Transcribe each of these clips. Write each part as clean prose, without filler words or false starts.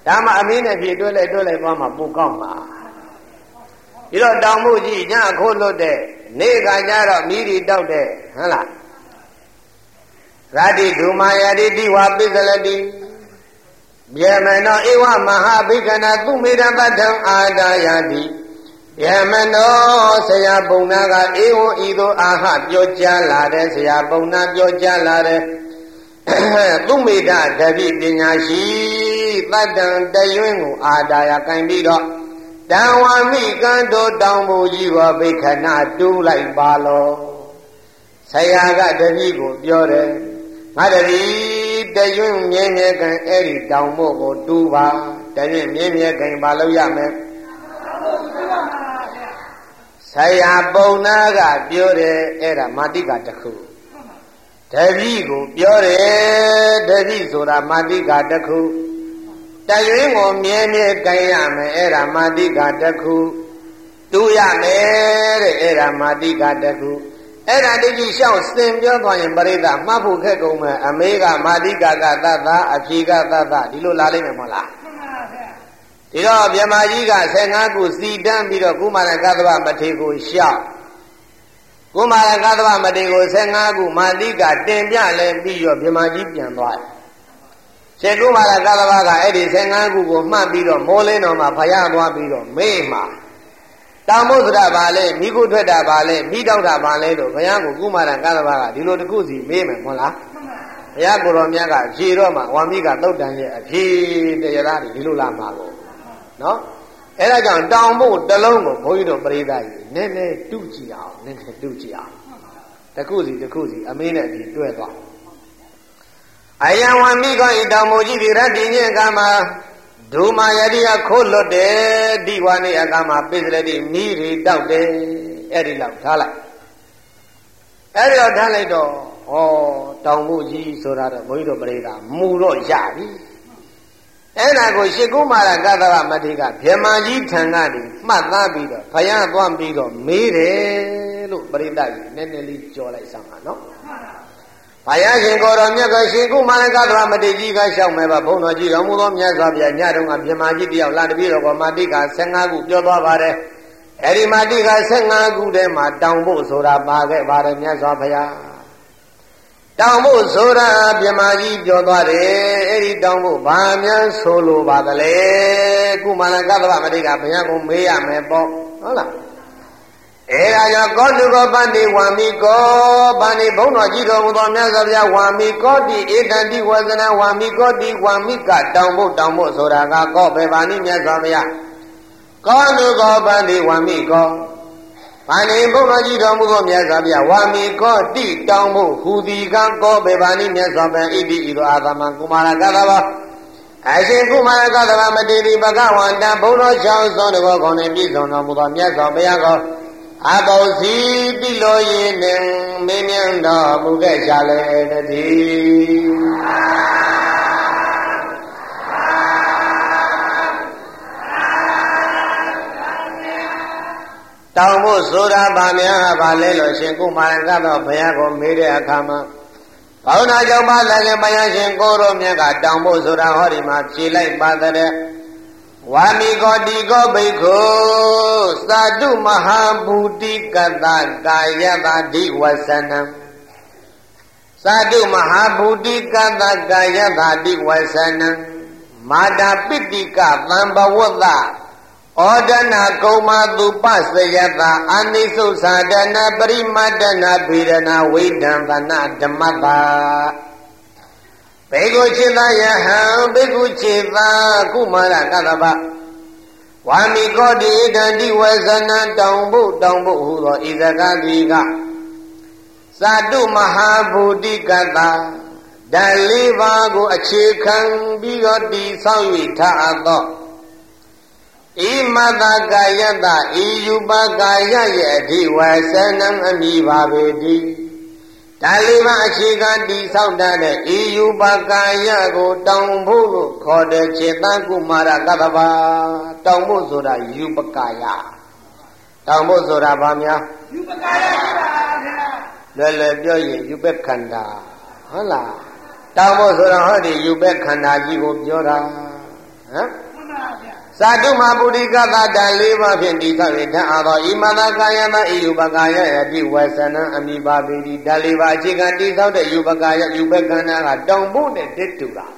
ဒါမှအမင်းနဲ့ဖြေတွဲလိုက်သွားမှပိုကောက်မှာဒီတော့တောင်မှုကြီးညခိုးလွတ်တဲ့နေခါကျတော့မိရီတောက်တဲ့ဟုတ်လားရာတိဒုမာယတိတိဝပိစလတိယေမနောဧဝမဟာဘိက္ခဏသုမေတပတ္ထံအာဒါယတိယေမနောဆရာပုံနာကဧဝံဤသို့အာဟပြောကြားလာတဲ့ဆရာပုံနာပြောကြားလာတဲ့သုမေတတပိပညာရှိတတ္တံတယွင်းကိုအာဒါယကင်ပြီးတော့တံဝါမိကံတို့တောင်ဖို့ကြီးဝဘိက္ခဏတူးလိုက်ပါလောဆရာကတပည့်ကိုပြောတယ်ငါတပည့်တယွင်းမြဲမြဲကံအဲ့ဒီတောင်ဖို့ကိုတူးပါတပည့်မြဲမြဲကံဘာလို့ရမလဲဆရာပုံနာကပြောတယ်အဲ့ဒါမာတိကတခုတပည့်ကိုပြောတယ်တပည့်ဆိုတာမာတိကတခုတရွေးကိုမြဲမြဲကင်ရမယ်အဲ့ဒါမာတိကတခုတူးရမယ်တဲ့အဲ့ဒါမာတိကတခုအဲ့ဒါတကြီးရှောက်စင်ပြောသွားရင်ပရိသတ်မှတ်ဖို့ခက်ကုန်မယ်အမေကမာတိကသတ္တအဖြေကသတ္တဒီလိုလာလိမ့်မယ်မဟုတ်လားဒီတော့မြမကြီးက15ခုစီတန်းပြီးတော့ကုမာရကသဗ္ဗမထေကိုရှောက်ကုမာရကသဗ္ဗမထေကို15ခုမာတိကတင်ပြလဲပြီးတော့မြမကြီးပြန်သွားတယ်ရှင်ကုမာရကသဗ္ဗကအဲ့ဒီ15ခုကိုမှတ်ပြီးတော့မိုးလင်းတော်မှာဖယားသွားပြီးတော့မေးမှာတောင်မုဒ္ဒရာပါလဲမိခုထွက်တာပါလဲမိတောက်တာပါလဲလို့ဘုရားကိုကုမာရကသဗ္ဗကဒီလိုတစ်ခုစီမေးမယ်မဟုတ်လားဘုရားကိုယ်တော်မြတ်ကဖြေတော့မှဝါမိကသုတ်တန်ရဲ့အဖြေတရားတွေဒီလိုလာမှာကိုနော်အဲ့ဒါကြောင့်တောင်ဖို့တစ်လုံးကိုဘုန်းကြီးတို့ပရိသတ်ကြီးနည်းနည်းတုကြည့်အောင်နည်းနည်းတုကြည့်အောင်တစ်ခုစီအမင်းနဲ့ဒီတွဲသွားအယံဝမိကောဤတောင်မိုကြီးဒီရတ္တိညေကမှာဒုမာယတိယခိုးလွတ်တယ်ဒီဝါနေအကမှာပိစရတိမိရီတောက်တယ်အဲ့ဒီလောက်ထားလိုက်အဲ့ဒီတော့ထားလိုက်တော့ဩတောင်မိုကြီးဆိုတာတော့ဘုန်းကြီးတို့ပရိသတ်မူတော့ရပြီအဲ့ဒါကိုရှ िख ုမာရကသဗ္ဗမထေကဗြဟ္မာကြီးထံကနေမှတ်သားပြီးတော့ဘုရားသွားပြီးတော့မေးတယ်လို့ပရိသတ်ကြီးနည်းနည်းလေးကြော်လိုက်စမ်းပါနော်ဘုရားရှင်ကိုယ်တော်မြတ်ကရှ िख ုမာရကသဗ္ဗမထေကြီးကလျှောက်မယ်ပါဘုန်းတော်ကြီးတော်မူသောမြတ်စွာဘုရားညတုန်းကဗြဟ္မာကြီးတယောက်လာတပည့်တော်ကမာတိက15ခုပြောသွားပါတယ်အဲ့ဒီမာတိက15ခုထဲမှာတောင်ဖို့ဆိုတာပါခဲ့ပါတယ်မြတ်စွာဘုရားတောင်ဖို့ဆိုတာဗြဟ္မာကြီးပြောသွားတယ်အဲ့ဒီတောင်ဖို့ဘာများဆိုလိုပါသလဲကုမာရကသဗ္ဗမထေကဘုရားကိုမေးရမယ်ပေါ့ဟုတ်လားအဲ့ဒါကြောင့်ကောတုကောပန္တိဝါမိကောပန္တိဘုန်းတော်ကြီးတော်မူသောမြတ်စွာဘုရားဝါမိကောတိဧတံတိဝဇနဝါမိကောတိဝါမိကတောင်ဖို့ဆိုတာကကောဘယ်ပါဏိမြတ်စွာဘုရားကောတုကောပန္တိဝါမိကောပန္တိဘုန်းတော်ကြီးတော်မူသောမြတ်စွာဘုရားဝါမိကောတိတောင်ဖို့ဟူသည်ကကောဘယ်ပါဏိမြတ်စွာဘုရားဣတိဤသို့အာသမံကုမာရကသဗ္ဗအရှင်ကုမာရကသဗ္ဗမတေတိဘဂဝန္တဘုန်းတော်ချောင်းစုံတော်ခေါင်းနဲ့ပြည့်စုံတော်မူသောမြတ်စွာဘုရားကောအပေါစီတိလိုရင်နဲ့မင်းမြန်းတော်မူခဲ့ကြလေတည်းတောင်ဖို့ဆိုတာဗာများဗာလဲလို့ရှင်ကုမာရကတော့ဘုရားကိုမေးတဲ့အခါမှာဘောင်းနာကြောင့်ပါလည်းဘုရားရှင်ကိုရောမြတ်ကတောင်ဖို့ဆိုတာဟောဒီမှာဖြေလိုက်ပါတဲ့ဝါမိကောတိကောဘိက္ခုသာတုမဟာဘူတိကတကာယတာဓိဝဆနံသာတုမဟာဘူတိကတကာယတာဓိဝဆနံမာတာပိတိကသံဘဝတ္တဩဒနာကုမသူပစယတအာနိသုသာဒနာပရိမတ္တနာဗေဒနာဝိဒံဗနာဓမ္မတာဘေကုจิตယဟံဘေကုจิตကုမာရကသဗ္ဗဝါမိကောတိဣဒံတိဝဇနံတောင်ဖို့ဟူသောဤစကားဒီကသာတုမဟာဘူတိကတဓာတ်လေးပါးကိုအခြေခံပြီးတော့တည်ဆောက်၍ထားအပ်သောဣမတကာယတဤယူပကာယရဲ့အဓိဝဆနံအမိပါပေတိဒါလေးပါအခြေခံတည်ဆောက်တဲ့ဤယူပကာယကိုတောင်ဖို့လို့ခေါ်တဲ့จิตကုမာရကသဗ္ဗတောင်ဖို့ဆိုတာယူပကာယတောင်ဖို့ဆိုတာဘာများယူပကာယပါဗျာလွယ်ပြောရင်ယူပခန္ဓာဟုတ်လားတောင်ဖို့ဆိုတာဟောဒီယူပခန္ဓာကြီးကိုပြောတာသာတုမပုရိကသတ္တ၄ပါးဖြင့်ဒီသော၍ဓာတ်သောဣမတကာယသဣယုပကာယယတိဝဆနံအမိပါပိတိဓာတ်၄ပါးအခြေခံတိသောတဲ့ယူပကာယယူပကန္နာကတောင်ဖို့နဲ့တစ်တူတာ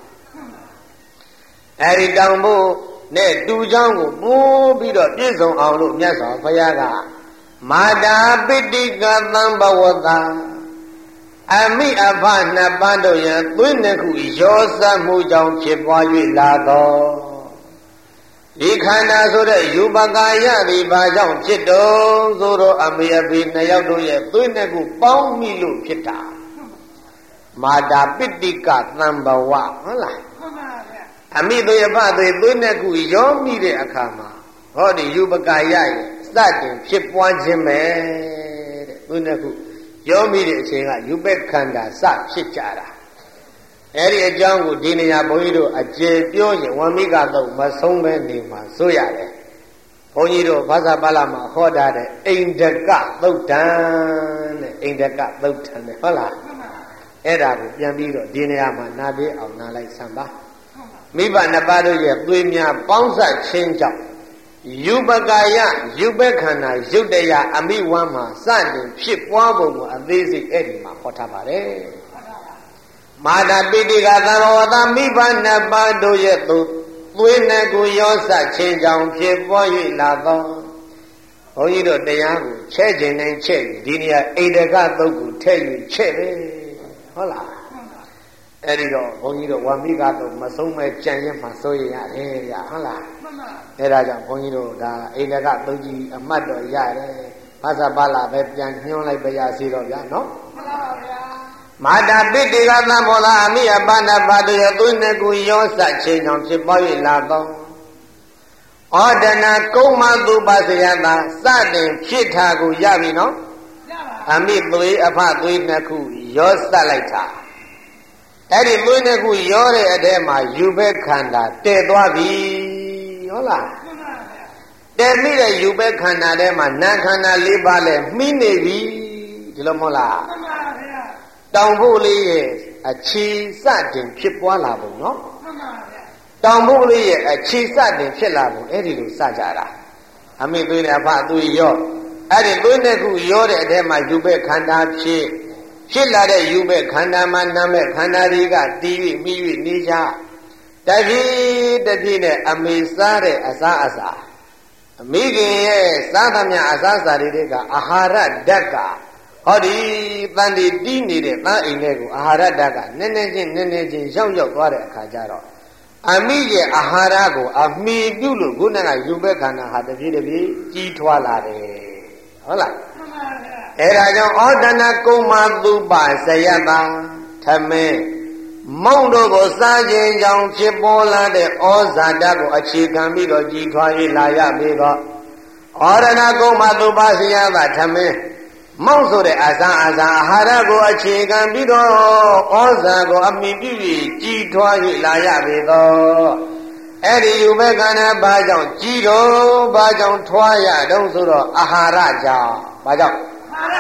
အဲဒီတောင်ဖို့နဲ့တူချောင်းကိုပိုးပြီးတော့ပြည့်စုံအောင်လို့မြတ်စွာဘုရားကမာတာပိဋိကသံဘဝတံအမိအဖနှစ်ပါးတို့ရဲ့သွေးနှစ်ခုရောစပ်မှုကြောင့်ဖြစ်ပွား၍လာသောဒီခန္ဓာဆိုတဲ့ယူပကာယသည်ဘာကြောင့်ဖြစ်တော့ဆိုတော့အမေအဖေနှစ်ယောက်တို့ရဲ့သွေးနှစ်ခုပေါင်းမိလို့ဖြစ်တာမာတာပိဋိကသံဘဝဟုတ်လားအမိတို့ရဲ့ဖသွေးနှစ်ခုရောမိတဲ့အခါမှာဟောဒီယူပကာယရဲ့စတင်ဖြစ်ပွားခြင်းပဲတဲ့သွေးနှစ်ခုရောမိတဲ့အချိန်ကယူပခန္ဓာစဖြစ်ကြတာအဲ့ဒီအကြောင်းကိုဒီနေရာဘုန်းကြီးတို့အကျေပြောရင်ဝမိကတော့မဆုံးပဲနေမှာဆိုရတယ်ဘုန်းကြီးတို့ဘာသာပါဠိမှာဟောတာတဲ့အိန္ဒကသုတ်တံတဲ့အိန္ဒကသုတ်တံတဲ့ဟုတ်လားအဲ့ဒါကိုပြန်ပြီးတော့ဒီနေရာမှာနားပြေးအောင်နားလိုက်စမ်းပါမိဘနှစ်ပါးတို့ရဲ့သွေးများပေါင်းစပ်ခြင်းကြောင့်ယူပကာယယူပခန္ဓာရုပ်တရားအမိဝမ်းမှာစတင်ဖြစ်ပွားပုံကိုအသေးစိတ်အဲ့ဒီမှာဟောထားပါတယ်မာတာပိဋိကသံဃဝတမိဘနှစ်ပါးတို့ရဲ့သွေးနဲ့ကိုရောစပ်ခြင်းကြောင့်ဖြစ်ပွား၍လာသောဘုန်းကြီးတို့တရားကိုချဲ့ခြင်းနဲ့ချဲ့ဒီနေရာအိန္ဒကသုတ်ကိုထည့်၍ချဲ့ပဲဟုတ်လားအဲ့ဒီတော့ဘုန်းကြီးတို့ဝါမိကတော့မဆုံးမဲ့ကြံရင်မှစိုးရရတယ်ဗျာဟုတ်လားအဲ့ဒါကြောင့်ဘုန်းကြီးတို့ဒါအိန္ဒကသုတ်ကြီးအမှတ်တော်ရတယ်ဘာသာပါဠိပဲပြန်ညွှန်းလိုက်ပါရစေတော့ဗျာနော်မှန်ပါဗျာမာတာပိဋိကသံဘောလာအမိအပနာပါတရသွေးနှစ်ခုရောစပ်ခြင်းကြောင့်ဖြစ်ပွား၍လာသောဩဒနာကုမ္မသူပါစယတာစတင်ဖြစ်တာကိုရပြီနော်အမိသွေးအဖသွေးနှစ်ခုရောစပ်လိုက်တာအဲ့ဒီသွေးနှစ်ခုရောတဲ့အထဲမှာယူဘဲခန္ဓာတည်သွားပြီဟုတ်လားတည်မိတဲ့ယူဘဲခန္ဓာထဲမှာနာခန္ဓာ၄ပါးလဲမှီးနေပြီဒီလိုမဟုတ်လားတောင်ဖို့လေးရဲ့အခြေစတင်ဖြစ်ပွားလာပုံနော်တောင်ဖို့လေးရဲ့အခြေစတင်ဖြစ်လာပုံအဲ့ဒီလိုစကြတာအမိသွေးနဲ့အဖသွေးရောအဲ့ဒီသွေးနှစ်ခုရောတဲ့အထဲမှာယူဘဲခန္ဓာဖြစ်လာတဲ့ယူဘဲခန္ဓာမှာနာမဲ့ခန္ဓာတွေကတီးပြီးမိ၍နေကြတပြည့်နဲ့အမေစားတဲ့အစားအစာအမိခင်ရဲ့စားသမျှအစားအစာတွေကအာဟာရဓာတ်ကဟောဒီတန်တီတီးနေတဲ့သားအိမ်တွေကိုအာဟာရဓာတ်ကနည်းနည်းချင်းရောက်သွားတဲ့အခါကျတော့အမိရဲ့အာဟာရကိုအမိပြုလို့ခုနကယူဘဲခန္ဓာဟာတပြည့်ကြီးထွားလာတယ်ဟုတ်လားအဲ့ဒါကြောင့်ဩဒနာကုမ္မသူပါစယတာထမင်းမုံတို့ကိုစားခြင်းကြောင့်ဖြစ်ပေါ်လာတဲ့ဩဇာတကိုအခြေခံပြီးတော့ကြီးထွား၍လာရပြီတော့ဩဒနာကုမ္မသူပါစယတာထမင်းမောက်ဆိုတဲ့အစာအာဟာရကိုအခြေခံပြီးတော့ဩဇာကိုအမိပြု၍ကြီးထွား၍လာရပြီတော့အဲ့ဒီယူဘကံနဲ့ဘာကြောင့်ကြီးတော့ဘာကြောင့်ထွားရတော့ဆိုတော့အာဟာရကြောင့်ဘာကြောင့်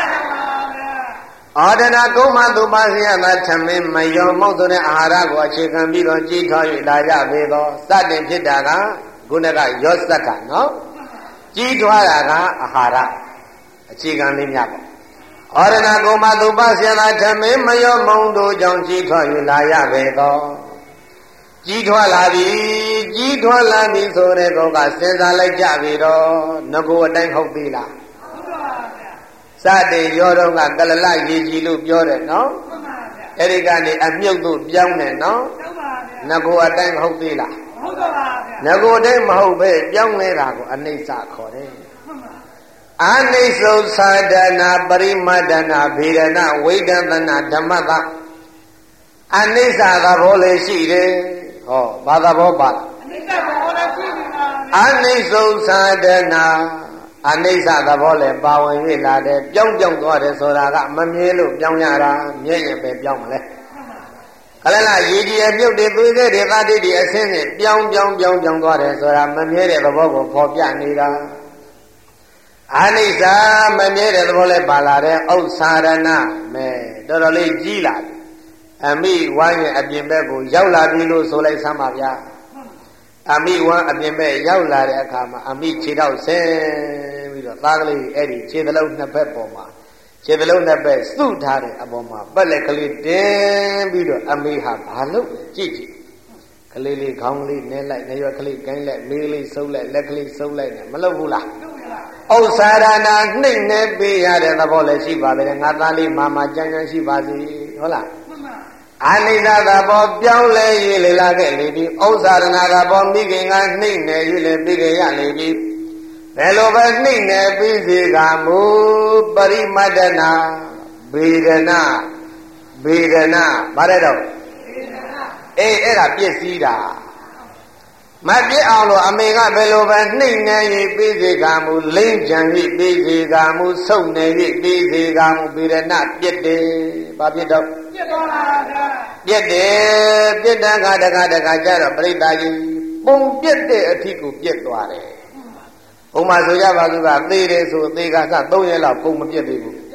အာဒနာကုမ္မသူပါစီယသာထမင်းမယောမောက်ဆိုတဲ့အာဟာရကိုအခြေခံပြီးတော့ကြီးထွား၍လာရပြီတော့စတင်ဖြစ်တာကခုနကရောစက်ကနော်ကြီးထွားတာကအာဟာရအခြေခံလေးများပေါ့ဩရဏကုမ္မသူပစေနာထမင်းမယောမုံတို့ကြောင့်ကြီးထွား၍လာရပဲတော့ကြီးထွားလာပြီဆိုတဲ့ကောကစဉ်းစားလိုက်ကြပြီတော့ငကိုအတိုင်းဟုတ်ပြီလားဟုတ်ပါဗျာစတဲ့ရောတော့ကကလလရေကြီးလို့ပြောတယ်နော်ဟုတ်ပါဗျာအဲ့ဒီကနေအမြုပ်တို့ပြောင်းတယ်နော်ဟုတ်ပါဗျာငကိုအတိုင်းဟုတ်ပြီလားဟုတ်ပါဗျာငကိုအတိုင်းမဟုတ်ပဲပြောင်းနေတာကိုအနိစ္စခေါ်တယ်အနိစ္စသာဒနာပရိမဒနာဗေဒနာဝိဒသနာဓမ္မတအနိစ္စသဘောလည်းရှိတယ်ဟောဘာသဘောပါအနိစ္စသဘောလည်းရှိတယ်အနိစ္စသာဒနာအနိစ္စသဘောလည်းပါဝင်၍လာတယ်ပြောင်းသွားတယ်ဆိုတာကမမြဲလို့ပြောင်းရတာမြဲရင်ပဲပြောင်းမလဲကလလရေကြီးအပြုတ်တွေသွေးခဲ့တွေသတိတွေအစင်းနဲ့ပြောင်းသွားတယ်ဆိုတာမမြဲတဲ့သဘောကိုဖော်ပြနေတာအနိစ္စမမြဲတဲ့သဘောလဲပါလာတဲ့ဥစ္စာရဏမဲတော်တော်လေးကြီးလာပြီအမိဝိုင်းရဲ့အပြင်ဘက်ကိုရောက်လာပြီလို့ဆိုလိုက်စမ်းပါဗျာအမိဝမ်းအပြင်ဘက်ရောက်လာတဲ့အခါမှာအမိခြေထောက်ဆင်းပြီးတော့သားကလေးအဲ့ဒီခြေသလုံးနှစ်ဘက်ပေါ်မှာခြေသလုံးနှစ်ဘက်စုထားတဲ့အပေါ်မှာပက်လက်ကလေးတင်းပြီးတော့အမိဟာဘာလို့ကြည့်ကြည့်ကလေးလေးခေါင်းလေးနဲလိုက်နေရွက်ကလေးကိုင်းလိုက်မေးကလေးဆုပ်လိုက်လက်ကလေးဆုပ်လိုက်နဲ့မလုပ်ဘူးလားဥစ္စာရဏနှိမ့်နေပေးရတဲ့သဘောလည်းရှိပါပဲငါသားလေးမာကြမ်းကြမ်းရှိပါစေဟုတ်လားအနိစ္စသဘောပြောင်းလဲ၍လေလာခဲ့လေပြီဥစ္စာရဏသဘောမိခင်ကနှိမ့်နေ၍လေပြီးကြရလေပြီဘယ်လိုပဲနှိမ့်နေပြီးစေကမူပရိမတ္တနာဗေဒနာဗေဒနာဗါတဲ့တော့အေးအဲ့ဒါပြည့်စည်တာမပြည့်အောင်လို့အမေကဘယ်လိုပဲနှိမ့်နေ၍ပြီးစေကမူလိမ့်ကြံ၍ပြီးစေကမူဆုပ်နေ၍ပြီးစေကမူဗေဒနာပြည့်တယ်ဘာပြည့်တော့ပြည့်သွားတာပြည့်တယ်ပြည့်တန်းကတကကြတော့ပြိတ္တာကြီးပုံပြည့်တဲ့အထီးကိုပြည့်သွားတယ်ဘုံမှာဆိုကြပါစို့ကသေတယ်ဆိုသေကစ3ရက်လောက်ပုံမပြည့်သေးဘူး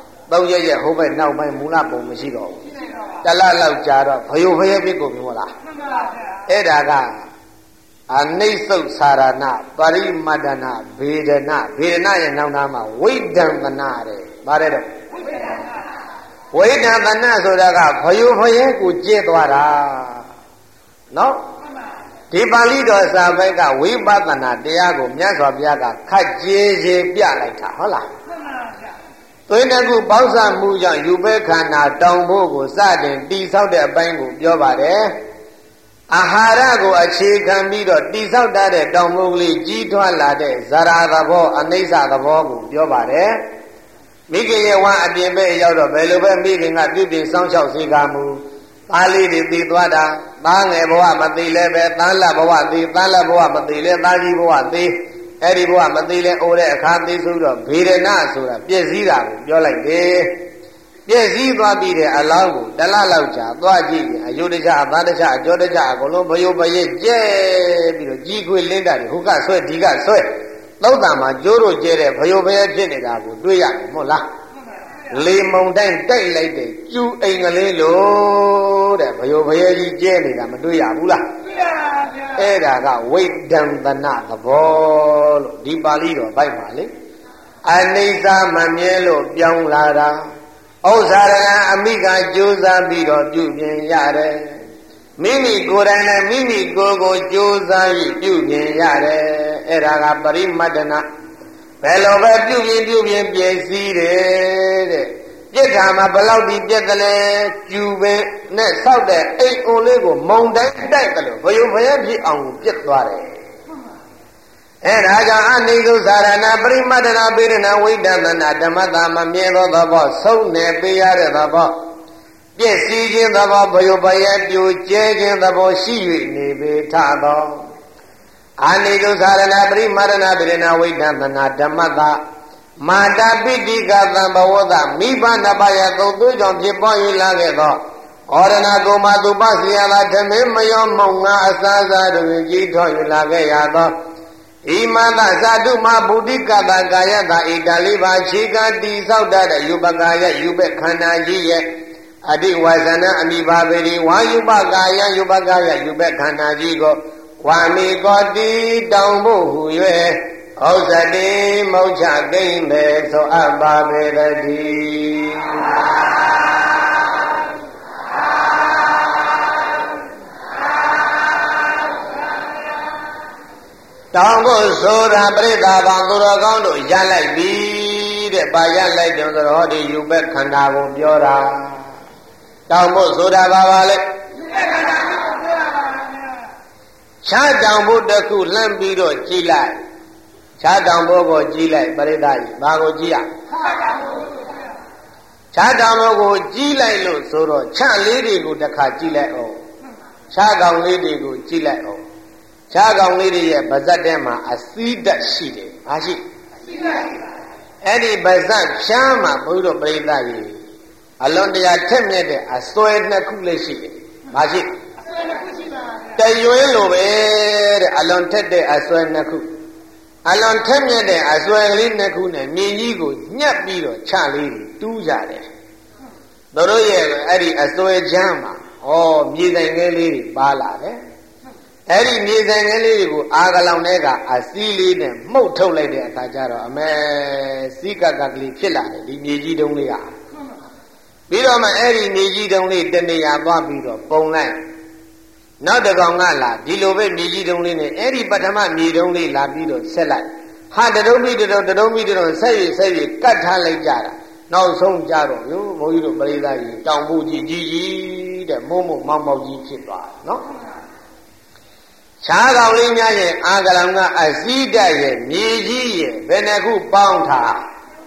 3ရက်ရဲ့ဟိုဘက်နောက်ပိုင်းမူလပုံမရှိတော့ဘူးတလလောက်ကြာတော့ဘယုဘယပြည့်ကုန်ပြီမဟုတ်လားမှန်ပါဗျာအဲ့ဒါကအနိစ္စုသရဏပရိမတ္တနာဗေဒနာဗေဒနာရဲ့နောက်နာမှာဝိဒံတနာတဲ့ဗါတဲ့တော့ဝိဒံတနာဆိုတာကဘယုဘယကိုကျင့်သွားတာနော်ဒီပါဠိတော်စာပိုက်ကဝိပဿနာတရားကိုမြတ်စွာဘုရားကခက်ကြေးကြေးပြလိုက်တာဟုတ်လားမှန်ပါဗျာသွေးတစ်ခုပေါင်းစပ်မှုကြောင့်ယူပဲခန္ဓာတောင်ဖို့ကိုစတင်တိဆောက်တဲ့အပိုင်းကိုပြောပါတယ်အာဟာရကိုအခြေခံပြီးတော့တိဆောက်တတ်တဲ့တောင်ဖို့ကလေးကြီးထွားလာတဲ့ဇရာသဘောအနိစ္စသဘောကိုပြောပါတယ်မိခင်ရဲ့ဝမ်းအပြင်ဘက်ရောက်တော့ဘယ်လိုပဲမိခင်ကပြုပြင်စောင့်ရှောက်စေကမူသားလေးတွေသိသွားတာသားငယ်ဘဝမသိလဲပဲသားလဘဝသိသားလဘဝမသိလဲသားကြီးဘဝသိအဲ့ဒီဘဝမသိလဲအိုတဲ့အခါသိဆိုတော့ဗေဒနာဆိုတာပြည့်စည်တာကိုပြောလိုက်တယ်ပြည့်စည်သွားပြီးတဲ့အလောင်းကိုတလလောက်ကြာသွားကြည့်ရင်အယုဒ္ဓကြအသာဒကြအကျောဒကြအကုန်လုံးဘယုဘယေကျဲပြီးတော့ကြီးခွေလင်းတာတွေဟိုကဆွဲဒီကဆွဲသုတ်တံမှာကျိုးတို့ကျဲတဲ့ဘယုဘယေဖြစ်နေတာကိုတွေ့ရတယ်မဟုတ်လားလေမုံတိုင်းတိုက်လိုက်တဲ့ကျူအိမ်ကလေးလို့တဲ့ဘယုဘယေကြီးကျဲနေတာမတွေ့ရဘူးလားတွေ့ရပါဗျာအဲ့ဒါကဝိဒံတနာသဘောလို့ဒီပါဠိတော်ဘိုက်ပါလေအနိစ္စမမြဲလို့ပြောင်းလာတာဥစ္စာရဏအမိကကြိုးစားပြီးတော့ပြုပြင်ရတယ်မိမိကိုယ်တိုင်လည်းမိမိကိုယ်ကိုကြိုးစားပြီးပြုပြင်ရတယ်အဲ့ဒါကပရိမတ္တနာဘယ်လိုပဲပြုပြင်ပြည့်စည်တယ်တဲ့ပြစ်တာမှာဘယ်လောက်ဒီပြက်တယ်လဲကျူပင်နဲ့ဆောက်တဲ့အိမ်အုံလေးကိုမုံတိုင်းတိုက်တယ်လို့ဘယုဘယဖြစ်အောင်ပြစ်သွားတယ်အဲ့ဒါကြောင့်အနိသုသရဏပရိမတ္တနာပေရဏဝိဒသနာဓမ္မတာမမြဲသောသဘောဆုံးနေပေးရတဲ့သဘောပြည့်စည်ခြင်းသဘောဘယုဘယပြိုကျဲခြင်းသဘောရှိ၍နေပေထသောအနိသုသရဏပရိမတ္တနာပေရဏဝိဒသနာဓမ္မတာမာတာပိတိကသံဘဝတမိဘနှစ်ပါးရဲ့သုံးသွေးကြောင့်ဖြစ်ပေါ်၍လာခဲ့သောဩရဏကုမသူပစီယလာဓမေမယောမောင်ငါအစားစားတို့ကြီးထွား၍လာခဲ့ရသောဣမန္တသတုမဗုဒ္ဓိကတကာယတာဣတလိပါခြေကတိဆောက်တတ်တဲ့ယူပကာယယူပခန္ဓာကြီးရဲ့အတိဝါဇနအမိဘာပေရီဝါယူပကာယယူပကာယယူပခန္ဓာကြီးကိုဝါမီကောတိတောင်ဖို့ဟူ၍ဩဇတိမောချကိမ့်ပေသောအပ္ပပေရတိတောင်ဖို့ဆိုတာပြိဿဘောင်သူတော်ကောင်းတို့ရလိုက်ပြီတဲ့။ဘာရလိုက်တယ်ဆိုတော့ဒီယူဘက်ခန္ဓာကိုပြောတာတောင်ဖို့ဆိုတာဘာပါလဲယူဘက်ခန္ဓာကိုပြောတာပါဗျာ။ခြားတောင်ဖို့တစ်ခုလှမ်းပြီးတော့ကြည့်လိုက်ခြားတောင်ဖို့ကိုကြည့်လိုက်ပြိဿကြီးဘာကိုကြည့်ရခြားတောင်ဖို့ကိုကြည့်လိုက်လို့ဆိုတော့ခြားလေးတွေကိုတစ်ခါကြည့်လိုက်အောင်ခြားကောင်လေးတွေကိုကြည့်လိုက်အောင်ခြားကောင်လေးတွေရဲ့ဗဇတ်ထဲမှာအစည်းဓာတ်ရှိတယ်။ဘာရှိအစည်းဓာတ်ရှိပါအဲ့ဒီဗဇတ်ဖြားမှာဘုရားပြိဿကြီးအလွန်တရာထက်မြက်တဲ့အစွဲနှစ်ခုလေးရှိတယ်။ဘာရှိအစွဲနှစ်ခုရှိပါဗျာ။တရွေးလိုပဲတဲ့အလွန်ထက်တဲ့အစွဲနှစ်ခုအလွန်ထက်မြက်တဲ့အစွဲကလေးနှစ်ခုနဲ့မြေကြီးကိုညှက်ပြီးတော့ချလေးတွေတူးကြတယ်။တို့ရဲ့အဲ့ဒီအစွဲချမ်းမှာမြေဆိုင်ကလေးတွေပါလာတယ်။အဲ့ဒီမြေဆိုင်ကလေးကိုအာကလောင်ထဲကအစည်းလေးနဲ့မှုတ်ထုတ်လိုက်တဲ့အခါကျတော့အမေစီးကကကလေးဖြစ်လာတယ်ဒီမြေကြီးတုံးလေးကပြီးတော့မှအဲ့ဒီမြေကြီးတုံးလေးတနေရာသွားပြီးတော့ပုံလိုက်နောက်တစ်ကောင်ကလာဒီလိုပဲမြေကြီးတုံးလေးနဲ့အဲ့ဒီပထမမြေတုံးလေးလာပြီးတော့ဆက်လိုက်ဟာတရုံးပြီးတရုံးပြီးတော့ဆက်ရွကတ်ထားလိုက်ကြတာနောက်ဆုံးကြတော့ဘုန်းကြီးတို့ပရိသတ်ကြီးတောင်ဖို့ကြီးတဲ့မုံမောက်ကြီးဖြစ်သွားတယ်နော်ခြားကောင်လေးများရဲ့အာကလောင်ကအစည်းတက်ရဲ့မြေကြီးရဲ့ဘယ်နှခုပေါင်းထား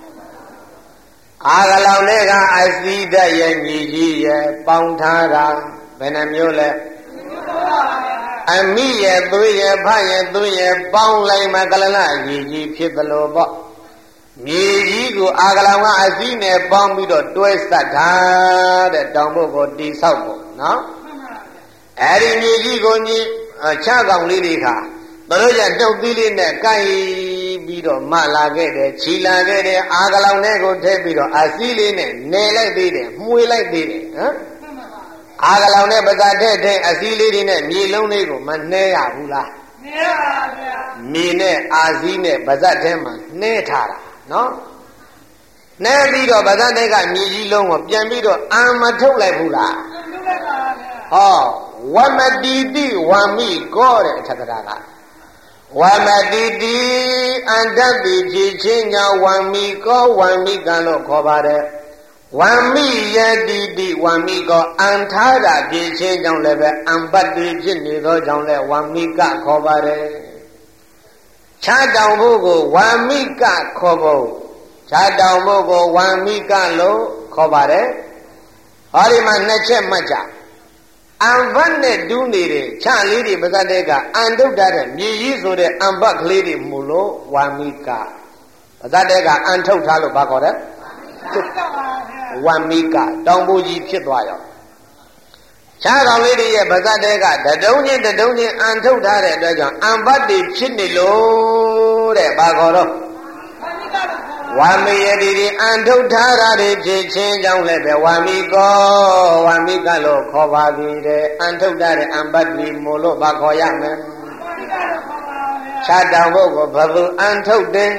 အာကလောင်လေးကအစည်းတက်ရဲ့မြေကြီးရဲ့ပေါင်းထားတာဘယ်နှမျိုးလဲအမိရဲ့သွေးရဲ့ဖရဲ့သွေးရဲ့ပေါင်းလိုက်မှကလလမြေကြီးဖြစ်သလိုပေါ့မြေကြီးကိုအာကလောင်ကအစည်းနဲ့ပေါင်းပြီးတော့တွဲဆက်ထားတဲ့တောင်ဘုတ်ကိုတိဆောက်ဖို့နော်အဲ့ဒီမြေကြီးကိုညီခြားကောင်လေးတွေကတို့ရတုတ်သီးလေးနဲ့ကိုက်ပြီးတော့မလာခဲ့တယ်ခြီလာခဲ့တယ်အာကလောင်ထဲကိုထည့်ပြီးတော့အစည်းလေးနဲ့နေလိုက်သေးတယ်မှုေးလိုက်သေးတယ်ဟမ်အာကလောင်နဲ့ပဇာထဲအစည်းလေးတွေနဲ့မြေလုံးလေးကိုမနှဲရဘူးလားနှဲပါဗျာမြေနဲ့အာစည်းနဲ့ပဇာထဲမှာနှဲထားတာနော်နှဲပြီးတော့ပဇာထဲကမြေကြီးလုံးကိုပြန်ပြီးတော့အာမထုတ်လိုက်ဘူးလားထုတ်လိုက်ပါဗျာဟောဝမတိတိဝံမိကောတဲ့အထက်ကရာကဝမတိတိအန္တတိဖြစ်ချင်းကြောင့်ဝံမိကောဝံမိကံလို့ခေါ်ပါတယ်ဝံမိယတိတိဝံမိကောအန်ထာတာဖြစ်ချင်းကြောင့်လည်းပဲအံပတ်တိဖြစ်နေသောကြောင့်လည်းဝံမိကခေါ်ပါတယ်ခြားတောင်ဖို့ကိုဝံမိကခေါ်ဖို့ခြားတောင်ဖို့ကိုဝံမိကလို့ခေါ်ပါတယ်ဟောဒီမှာနှစ်ချက်မှတ်ကြအံဘတ်နဲ့တူးနေတဲ့ခြားလေးတွေပါဇတ်တဲ့ကအန်ထုတ်ထားတဲ့မြေကြီးဆိုတဲ့အံဘတ်ကလေးတွေမူလို့ဝါမိကပါဇတ်တဲ့ကအန်ထုတ်ထားလို့ဘာခေါ်လဲဝါမိကတောင်ပူကြီးဖြစ်သွားရောခြားကောင်လေးတွေရဲ့ပါဇတ်တဲ့ကတတုံးချင်းအန်ထုတ်ထားတဲ့အတွက်ကြောင့်အံဘတ်တွေဖြစ်နေလို့တဲ့ဘာခေါ်တော့ဝါမိယတိတိအန်ထုတ်ထားတာတွေဖြစ်ချင်းကြောင့်လည်းပဲဝါမိကောဝါမိကလို့ခေါ်ပါပြီတဲ့အန်ထုတ်ထားတဲ့အံပတ်ပြီးမို့လို့ဘာခေါ်ရမလဲခြားတောင်ဖို့ကိုဘသူအန်ထုတ်တယ်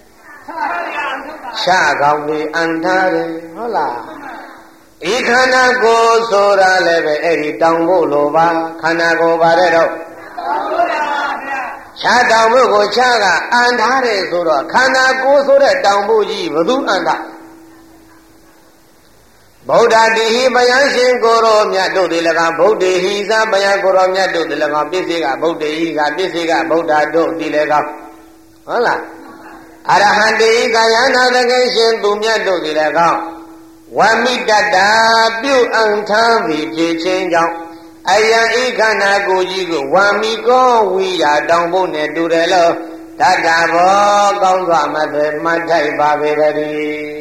ခြားကောင်ပြီးအန်ထားတယ်ဟုတ်လားဤခန္ဓာကိုယ်ဆိုတာလည်းပဲအဲ့ဒီတောင်ဖို့လိုပါခန္ဓာကိုယ်ပါတဲ့တော့ခြားတောင်ဖို့ကိုခြားကအန်ထားတယ်ဆိုတော့ခန္ဓာကိုယ်ဆိုတဲ့တောင်ဖို့ကြီးဘသူအန်တာဗုဒ္ဓတိဟိဘယံရှင်ကိုရောမြတ်တို့သည်၎င်းဗုဒ္ဓဟိသာဘယံကိုရောမြတ်တို့သည်၎င်းပစ္စေကဗုဒ္ဓဟိကပစ္စေကဗုဒ္ဓတို့သည်၎င်းဟုတ်လားအရဟံတိကာယနာသကေရှင်သူမြတ်တို့သည်၎င်းဝမိတတ္တာပြုအံထမ်းသည်ဖြစ်ခြင်းကြောင့်အယံဤခန္ဓာကိုယ်ကြီးကိုဝါမိကောဝိယာတောင်ဖို့နဲ့တူတယ်လို့တတ္တဘောကောင်းစွာမသွေမှတ်ထိုက်ပါပေတည်း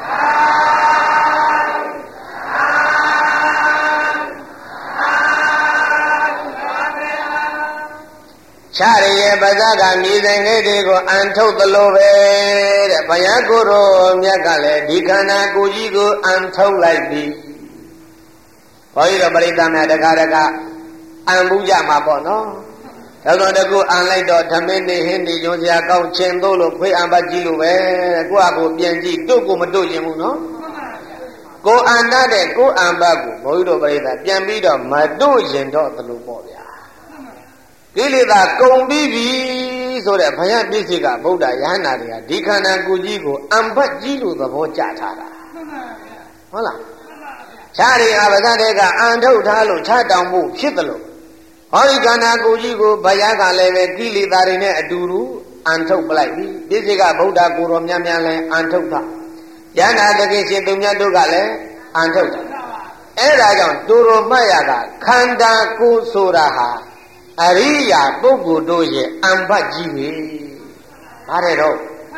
ခြားရရဲ့ပါဇာကမြေဆိုင်လေးတွေကိုအန်ထုတ်သလိုပဲတဲ့ဘုရားကိုယ်တော်မြတ်ကလည်းဒီခန္ဓာကိုယ်ကြီးကိုအန်ထုတ်လိုက်ပြီဘုန်းကြီးတို့ပရိသတ်များတခါအန်ဘူးကြမှာပေါ့နော်တော့တကူအန်လိုက်တော့ဓမင်းနေဟင်းနေကြုံစရာကောင်းချင်းတို့လို့ခွေးအန်ပတ်ကြည့်လို့ပဲကိုယ့်အကိုပြန်ကြည့်တို့ကိုမတို့ရင်ဘူးနော်ကိုအန်တတ်တဲ့ကိုအန်ပတ်ကိုဘုန်းကြီးတို့ပရိသတ်ပြန်ပြီးတော့မတို့ရင်တော့သလိုပေါ့ဗျာကိလေသာကုန်ပြီးပြီဆိုတဲ့ဘုရားပြည့်စုံကဗုဒ္ဓယဟန္တာတွေကဒီခန္ဓာကိုယ်ကြီးကိုအံပတ်ကြီးလို့သဘောကျထားတာဟုတ်လားခြားရီအပဇတ်တွေကအန်ထုတ်ထားလို့ခြားတောင်မှုဖြစ်တယ်လို့ဟောဒီခန္ဓာကိုယ်ကြီးကိုဘုရားကလည်းပဲကိလေသာတွေနဲ့အတူတူအန်ထုတ်ပလိုက်ပြီပြည့်စုံကဗုဒ္ဓကိုယ်တော်များများလည်းအန်ထုတ်တာယန္တာတကိရှင်သူမြတ်တို့ကလည်းအန်ထုတ်တာအဲ့ဒါကြောင့်တူတော်မှတ်ရကခန္ဓာကိုယ်ဆိုတာဟာအရိယာပုဂ္ဂိုလ်တို့ရဲ့အံပတ်ကြီးပဲဘာတဲ့တော့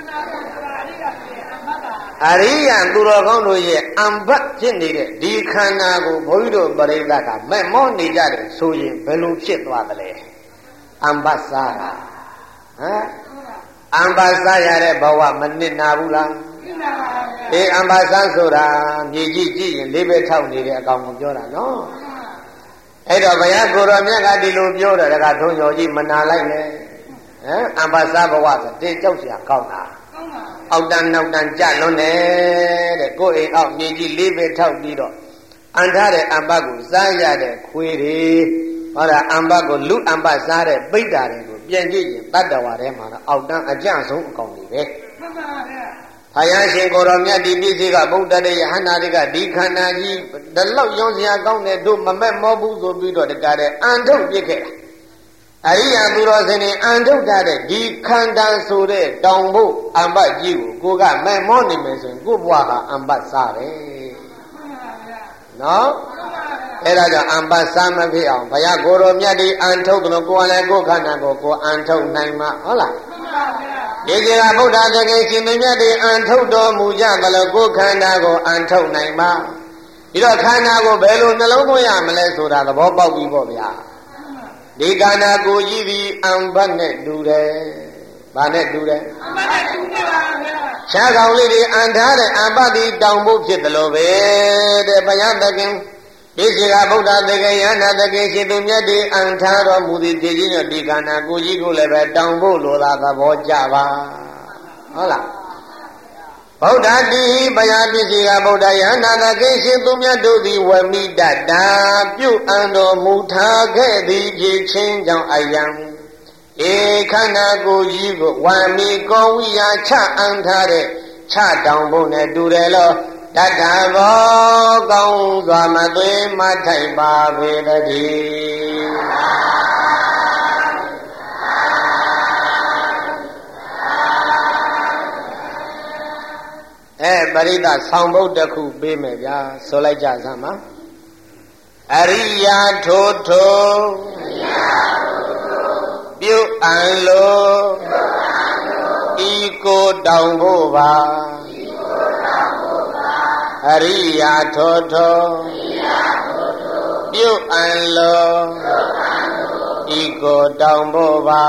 အရိယာသူတော်ကောင်းတို့ရဲ့အံပတ်ဖြစ်နေတဲ့ဒီခန္ဓာကိုဘုန်းကြီးတို့ပရိသတ်ကမဲ့မောနေကြတယ်ဆိုရင်ဘယ်လိုဖြစ်သွားသလဲအံပတ်စားတာဟမ်အံပတ်စားရတဲ့ဘဝမနစ်နာဘူးလားအေးအံပတ်စားဆိုတာမြေကြီးကြည့်ရင်လေးပဲထောက်နေတဲ့အကောင်ကိုပြောတာနော်အဲ့တော့ဘုရားကိုရောမြတ်ကဒီလိုပြောတယ်တခါထုံးကျော်ကြီးမနာလိုက်နဲ့အမ္ပစာဘဝဆိုတေကြောက်စရာကောင်းတာအောက်တန်းနောက်တန်းကြလွန်းတယ်တဲ့ကိုယ်အိမ်အောက်မြေကြီးလေးပဲထောက်ပြီးတော့အန်ထားတဲ့အမ္ပကိုစားရတဲ့ခွေးတွေဟောတာအမ္ပကိုလူအမ္ပစားတဲ့ပိဋ္ဌာတွေကိုပြန်ကြည့်ရင်တတ္တဝါထဲမှာတော့အောက်တန်းအကျဆုံးအကောင်တွေပဲမှန်ပါဗျာဘုရားရှင်ကိုရောမြတ်ဒီပစ္စည်းကဗုဒ္ဓတဲ့ယဟန္တာတွေကဒီခန္ဓာကြီးဒီလောက်ရောစရာကောင်းတဲ့တို့မမက်မောဘူးဆိုပြီးတော့တကားတဲ့အန်ထုတ်ပြစ်ခဲ့တာအရိယာသူတော်စင်တွေအန်ထုတ်ထားတဲ့ဒီခန္ဓာဆိုတဲ့တောင်ဖို့အမ္ပကြီးကိုကမဲ့မောနေမယ်ဆိုရင်ကိုဘွားကအမ္ပစားတယ်နော်အဲ့ဒါကြောင့်အမ္ပစားမဖြစ်အောင်ဘုရားကိုရောမြတ်ဒီအန်ထုတ်တယ်လို့ကိုယ်ကလည်းကိုယ်ခန္ဓာကိုကိုယ်အန်ထုတ်နိုင်မှာဟုတ်လားဒီကြီးကဗုဒ္ဓသခင်ရှင်မြတ်ဒီအန်ထုတ်တော်မူကြမလို့ကိုယ်ခန္ဓာကိုအန်ထုတ်နိုင်မှာပြီးတော့ခန္ဓာကိုဘယ်လိုနှလုံးသွင်းရမလဲဆိုတာသဘောပေါက်ပြီပေါ့ဗျာဒီခန္ဓာကိုကြီးပြီးအံဘတ်နဲ့တူတယ်။ဘာနဲ့တူတယ်။အံဘတ်နဲ့တူပါဗျာ။ခြားကောင်လေးတွေအံထားတဲ့အံဘတ်ဒီတောင်ဖို့ဖြစ်တယ်လို့ပဲတဲ့ဘုရားသခင်ဒီစီကဗုဒ္ဓသခင်ယန္တာသခင်ရှင်သူမြတ်ဒီအံထားတော်မူသည်ဖြစ်ခြင်းနဲ့ဒီခန္ဓာကိုကြီးကိုလည်းပဲတောင်ဖို့လိုလားသဘောကြပါဟုတ်လားဗုဒ္ဓတိဘုရားပစ္စည်းကဗုဒ္ဓယန္တာသခင်ရှင်သူမြတ်တို့သည်ဝမိတ္တာပြုအံတော်မူထားခဲ့သည်ဖြစ်ခြင်းကြောင့်အယံဧခန္ဓာကိုယ်ကြီးကိုဝမ်းမီကောဝိယာချအံထားတဲ့ချတောင်ဖို့နဲ့တူတယ်လို့တတ္တဘောကောင်းစွာမသွေးမထိုက်ပါပေတည်းပရိသဆောင်ဘုတ်တစ်ခုပေးမယ်ဗျာဆိုလိုက်ကြစမ်းပါအရိယာထိုးထိုးပြုအံလိုဤကိုတောင်ဖို့ပါအရိယာထိုးထိုးပြုအံလိုဤကိုတောင်ဖို့ပါ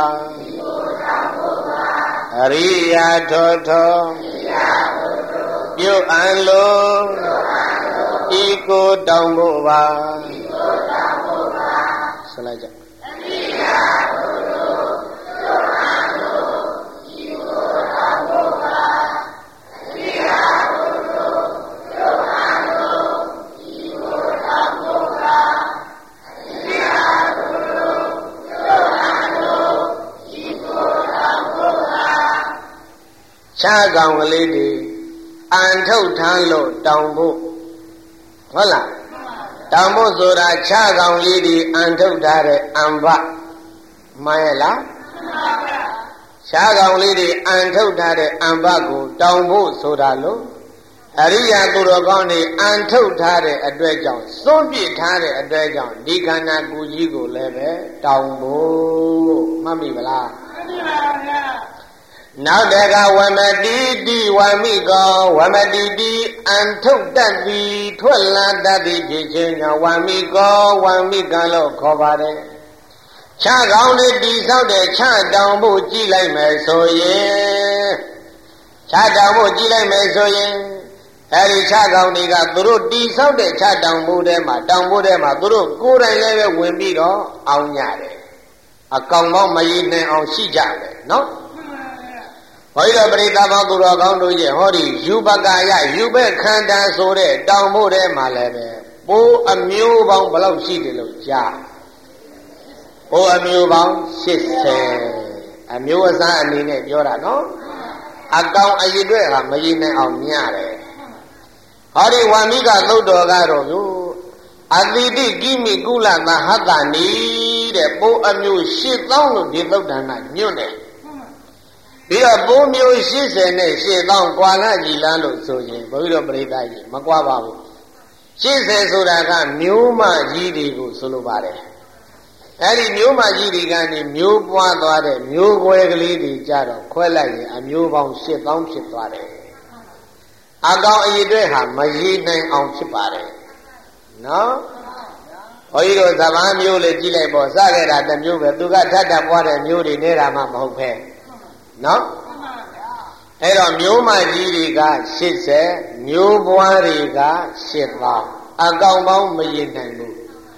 အရိယာထိုးထိုးပြုအံလိုဤကိုတောင်ဖို့ပါဆက်လိုက်ကြခြားကောင်ကလေးတွေအန်ထုတ်ထမ်းလို့တောင်ဖို့ဟုတ်လားတောင်ဖို့ဆိုတာခြားကောင်လေးတွေအန်ထုတ်ထားတဲ့အံဘမှန်ရဲ့လားခြားကောင်လေးတွေအန်ထုတ်ထားတဲ့အံဘကိုတောင်ဖို့ဆိုတာလို့အရိယာသူတော်ကောင်းတွေအန်ထုတ်ထားတဲ့အတွက်ကြောင့်စွန့်ပစ်ထားတဲ့အတွက်ကြောင့်ဒီခန္ဓာကိုယ်ကြီးကိုလည်းပဲတောင်ဖို့မှတ်မိမလားမှတ်ပါဗျာနောက်တကဝမတိတိဝမိကောဝမတိတိအန်ထုတ်တတ်သည်ထွက်လာတတ်သည်ဖြစ်ခြင်းကြောင့်ဝမိကောဝမိကလို့ခေါ်ပါတယ်ခြားကောင်းလေးတိဆောက်တဲ့ခြားတောင်ဖို့ကြည့်လိုက်မယ်ဆိုရင်ခြားတောင်ဖို့ကြည့်လိုက်မယ်ဆိုရင်အဲဒီခြားကောင်းတွေကသူတို့တိဆောက်တဲ့ခြားတောင်ဖို့ထဲမှာတောင်ဖို့ထဲမှာသူတို့ကိုယ်တိုင်လည်းပဲဝင်ပြီးတော့အောင်ကြတယ်အကောင်ပေါင်းမရည်နိုင်အောင်ရှိကြတယ်နော်ဟောဒီတော့ပရိသတ်ပေါင်းသူတော်ကောင်းတို့ရဲ့ဟောဒီယူပကာယယူဘက်ခန္ဓာဆိုတဲ့တောင်ဖို့ထဲမှာလည်းပဲပိုးအမျိုးပေါင်းဘယ်လောက်ရှိတယ်လို့ကြားပိုးအမျိုးပေါင်း80အမျိုးအစားအနေနဲ့ပြောတာနော်အကောင်အရည်အတွက်ဟာမရည်နိုင်အောင်မြရတယ်ဟောဒီဝါမိကသုတ်တော်ကတော့သူအတိတိကိမိကုလသဟတ္တနီတဲ့ပိုးအမျိုး8000လို့ဒီသုတ်တန်ကညွတ်တယ်ပြီးတော့ပိုးမျိုး80နဲ့8000ကွာလာကြည်လားလို့ဆိုရင်ဘုရားတော်ပရိသတ်ကြီးမကွာပါဘူး80ဆိုတာကမျိုးမကြီးတွေကိုဆိုလိုပါတယ်အဲဒီမျိုးမကြီးတွေကနေမျိုးပွားသွားတဲ့မျိုးခွဲကလေးတွေကြတော့ခွဲလိုက်ရင်အမျိုးပေါင်း8000ဖြစ်သွားတယ်အကောင်အရည်အတွက်ဟာမရည်နိုင်အောင်ဖြစ်ပါတယ်နော်ဘုရားတော်သဘာမျိုးလေးကြည့်လိုက်ပေါ့စခဲ့တာတစ်မျိုးပဲသူကထပ်ထပ်ပွားတဲ့မျိုးတွေနေတာမှမဟုတ်ပဲနော်အဲ့တော့မျိုးမကြီးတွေက80မျိုးပွားတွေက8000အကောင်ပေါင်းမရည်နိုင်ဘူး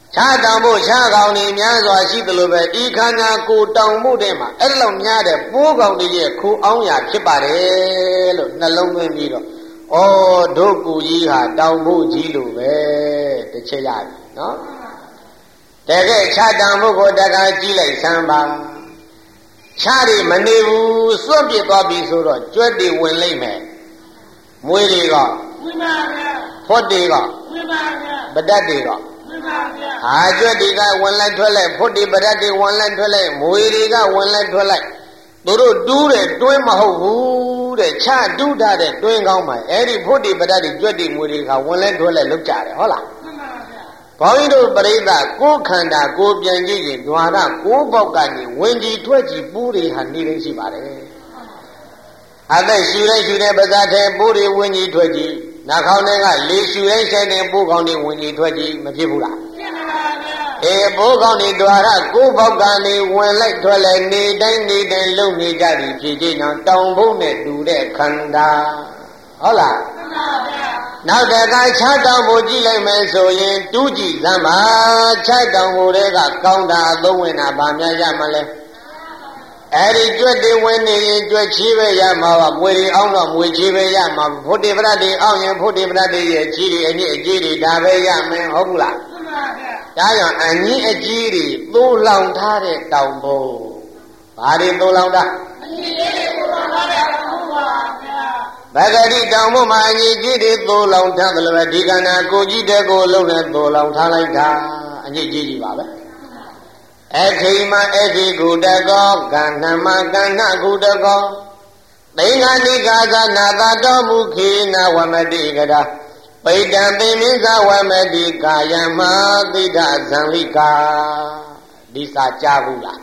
ခြားတောင်ဖို့ခြားကောင်တွေများစွာရှိသလိုပဲဤခန္ဓာကိုယ်တောင်မှုတဲ့မှာအဲ့လောက်များတဲ့ပိုးကောင်တွေရဲ့ခိုးအောင်ရာဖြစ်ပါတယ်လို့နှလုံးသွင်းပြီးတော့ဩဒုက္ကူကြီးဟာတောင်ဖို့ကြီးလို့ပဲတစ်ချက်ရပြီနော်တကယ်ခြားတောင်ဖို့ကိုတက္ကကြည့်လိုက်စမ်းပါခြားတွေမနေဘူးစွန့်ပစ်သွားပြီဆိုတော့ကြွက်တွေဝင်လိမ့်မယ်မွေးတွေကဝင်ပါဗျာဖွတ်တွေကဝင်ပါဗျာပဒတ်တွေကဟာကြွက်တွေကဝင်လိုက်ထွက်လိုက်ဖွတ်တွေပဒတ်တွေဝင်လိုက်ထွက်လိုက်မွေတွေကဝင်လိုက်ထွက်လိုက်သူတို့တူးတယ်တွင်းမဟုတ်ဘူးတဲ့ချတူးထားတဲ့တွင်းကောင်းမှာအဲ့ဒီဖွတ်တွေပဒတ်တွေကြွက်တွေမွေတွေကဝင်လိုက်ထွက်လိုက်လောက်ကြတယ်ဟုတ်လားဘုန်းကြီးတို့ပရိသတ်ကိုယ်ခန္ဓာကိုယ်ပြန်ကြည့်ရင်ဓွာရကိုယ်ပေါက်ကနေဝင်ကြည့်ထွက်ကြည့်ပူးတွေဟာနေနေရှိပါတယ်အသက်ရှူတဲ့ပါးစပ်ထဲပူးတွေဝင်ကြည့်ထွက်ကြည့်နှာခေါင်းထဲကလေရှူတိုင်းဆိုင်တဲ့ပူးကောင်းတွေဝင်ကြည့်ထွက်ကြည့်မဖြစ်ဘူးလားဖြစ်ပါဗျာပူးကောင်းတွေဓွာရကိုယ်ပေါက်ကနေဝင်လိုက်ထွက်လိုက်နေတိုင်းလုံနေကြပြီဖြစ်ခြင်းကြောင့်တောင်ဖို့နဲ့တူတဲ့ခန္ဓာဟုတ်လားမှန်ပါဗျာနောက်တခါခြားတောင်ဖို့ကြည့်လိုက်မယ်ဆိုရင်တူးကြည့်သမ်းပါခြားတောင်ဖို့တွေကကောင်းတာအသုံးဝင်တာဗာများရမလဲအဲ့ဒီကြွက်တွေဝင်နေရင်ကြွက်ချီးပဲရမှာပါမွေတွေအောင်တော့မွေချီးပဲရမှာဖို့တိပရတ်တွေအောင်ရင်ဖို့တိပရတ်တွေရဲ့ချီးတွေအညစ်အကြေးတွေဒါပဲရမယ်ဟုတ်ဘူးလားမှန်ပါဗျာဒါကြောင့်အညစ်အကြေးတွေသိုးလောင်ထားတဲ့တောင်ဖို့ဘာတွေသိုးလောင်တာအညစ်အကြေးတွေသိုးလောင်ထားတဲ့တောင်ဖို့ပါဗျာဘဂတိတောင်ဖို့မှာအညစ်အကြေးတွေသိုးလောင်ထားတယ်လို့ပဲဒီကဏ္ဍကိုကြီးတဲ့ကိုလုံးနဲ့သိုးလောင်ထားလိုက်တာအညစ်အကြေးကြီးပါပဲအခိမအခိကုတကောကဏ္ဏမကဏ္ဏကုတကောသိင်္ဂာနိကာသနာတတော်မူခေနဝမတိကရာပိဋံသိမင်းဇဝမတိကာယမသိဒဇံလိကာဒီစာကြားဘူးလား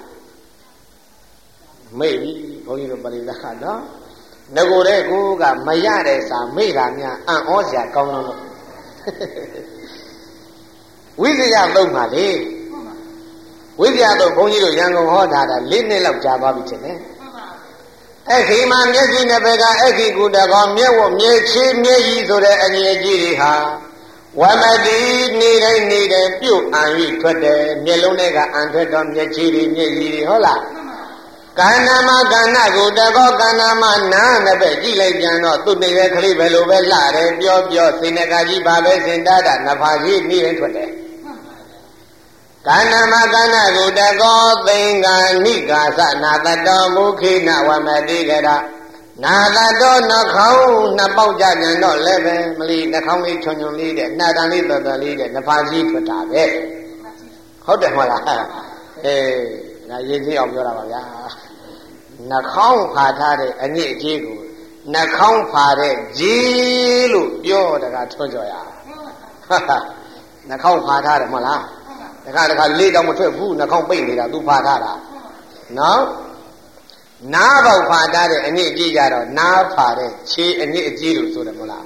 မေ့ပြီဘုန်းကြီးတို့ပရိသတ်နော်ငကိုတဲ့ကိုကမရတဲ့စာမေ့တာများအံ့ဩစရာကောင်းလို့ဝိဇ္ဇာသုံးပါလေဝိဇ္ဇာတော့ဘုန်းကြီးတို့ရန်ကုန်ဟောထားတာ၄နှစ်လောက်ကြာသွားပြီဖြစ်တယ်အခီမှာမျက်စိနဲ့ဘက်ကအခီကုတကောင်မျက်ဝမျက်ချီမျက်ရည်ဆိုတဲ့အငြိအကြီးတွေဟာဝမတိနေတိုင်းပြုတ်အံ၍ထွက်တယ်မျက်လုံးတွေကအံထွက်တော့မျက်ချီတွေမျက်ရည်တွေဟုတ်လားကန္နာမကန္နာကုတကောကန္နာမနာနဲ့ပဲကြည့်လိုက်ပြန်တော့သူ့နေတဲ့ကလေးပဲလိုပဲလှတယ်ပြောစိနေကကြီးပါပဲစင်တာတာနဖာကြီးနေရင်ထွက်တယ်ကန္နာမကန္နာကုတကောသင်္ကာနိကာသနာတတော်မူခိနဝမတိကရနာတတော်နှခေါင်းနှစ်ပေါက်ကြကြတော့လည်းပဲမလီနှခေါင်းလေးချွန်လေးတဲ့နှာတန်လေးတော်တော်လေးတဲ့နဖာကြီးထွက်တာပဲဟုတ်တယ်မဟုတ်လားဒါရေးကြည့်အောင်ပြောတာပါဗျာနှခေါင်းဖာထားတဲ့အညစ်အကြေးကိုနှခေါင်းဖာတဲ့ကြီးလို့ပြောတကားထွန်းကြော်ရနှခေါင်းဖာထားတယ်မဟုတ်လားတခါလေးတောင်မထွက်ဘူးနှခေါင်းပိတ်နေတာသူဖာထားတာနော်နားပေါက်ဖာထားတဲ့အညစ်အကြေးကြတော့နားဖာတဲ့ခြေအညစ်အကြေးလို့ဆိုတယ်မဟုတ်လား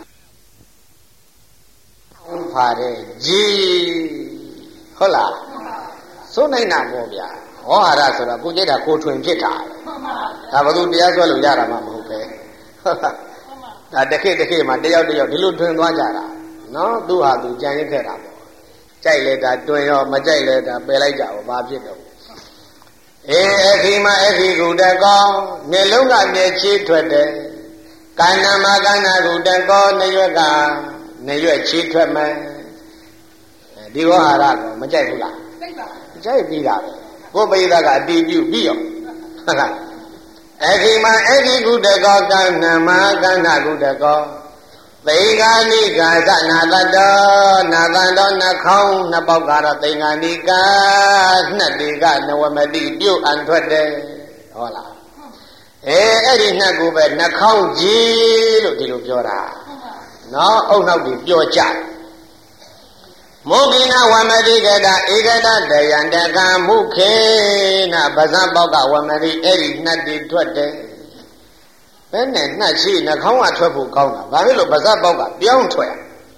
ခေါင်းဖာတဲ့ကြီးဟုတ်လားစိုးနိုင်တာပေါ့ဗျာဟောဟာရဆိုတော့ကိုကြိတ်တာကိုထွင်ဖြစ်တာဒါဘယ်သူတရားစွဲလို့ရတာမှမဟုတ်ပဲဒါတစ်ခေတ်မှာတယောက်ဒီလိုထွင်သွားကြတာနော်သူဟာသူကြံရစ်ခဲ့တာပေါ့ကြိုက်လဲတာတွင်ရောမကြိုက်လဲတာပယ်လိုက်ကြပါဘာဖြစ်တော့အခီမအခီကုတကောမျက်လုံးကမျက်ချီးထွက်တယ်ကန္နာမကန္နာကုတကောနရွက်ကနရွက်ချီးထွက်မယ်ဒီဝဟာရကောမကြိုက်ဘူးလားကြိုက်ပြီးတာပဲကိုပိသကအတီးပြုပြီးရောဟုတ်လားအခီမအခီကုတကောကန္နာမကန္နာကုတကောသိင်္ဂာနိကာသနာတတော်နာတန်တော်နှခေါင်းနှစ်ပေါက်ကတော့သိင်္ဂာနိကာနှက်တွေကနဝမတိပြုတ်အံထွက်တယ်ဟုတ်လားအဲ့ဒီနှက်ကိုပဲနှခေါင်းကြီးလို့ဒီလိုပြောတာနော်အုတ်နှောက်တွေပြောကြမုခိနဝမတိကတဧကတတယံတကံမုခေနပါဇံပေါက်ကဝမတိအဲ့ဒီနှက်တွေထွက်တယ်ဘယ်နဲ့နှက်ရှိနှခေါင်းကထွက်ဖို့ကောင်းတာဘာဖြစ်လို့ပါဇက်ပေါက်ကပြောင်းထွက်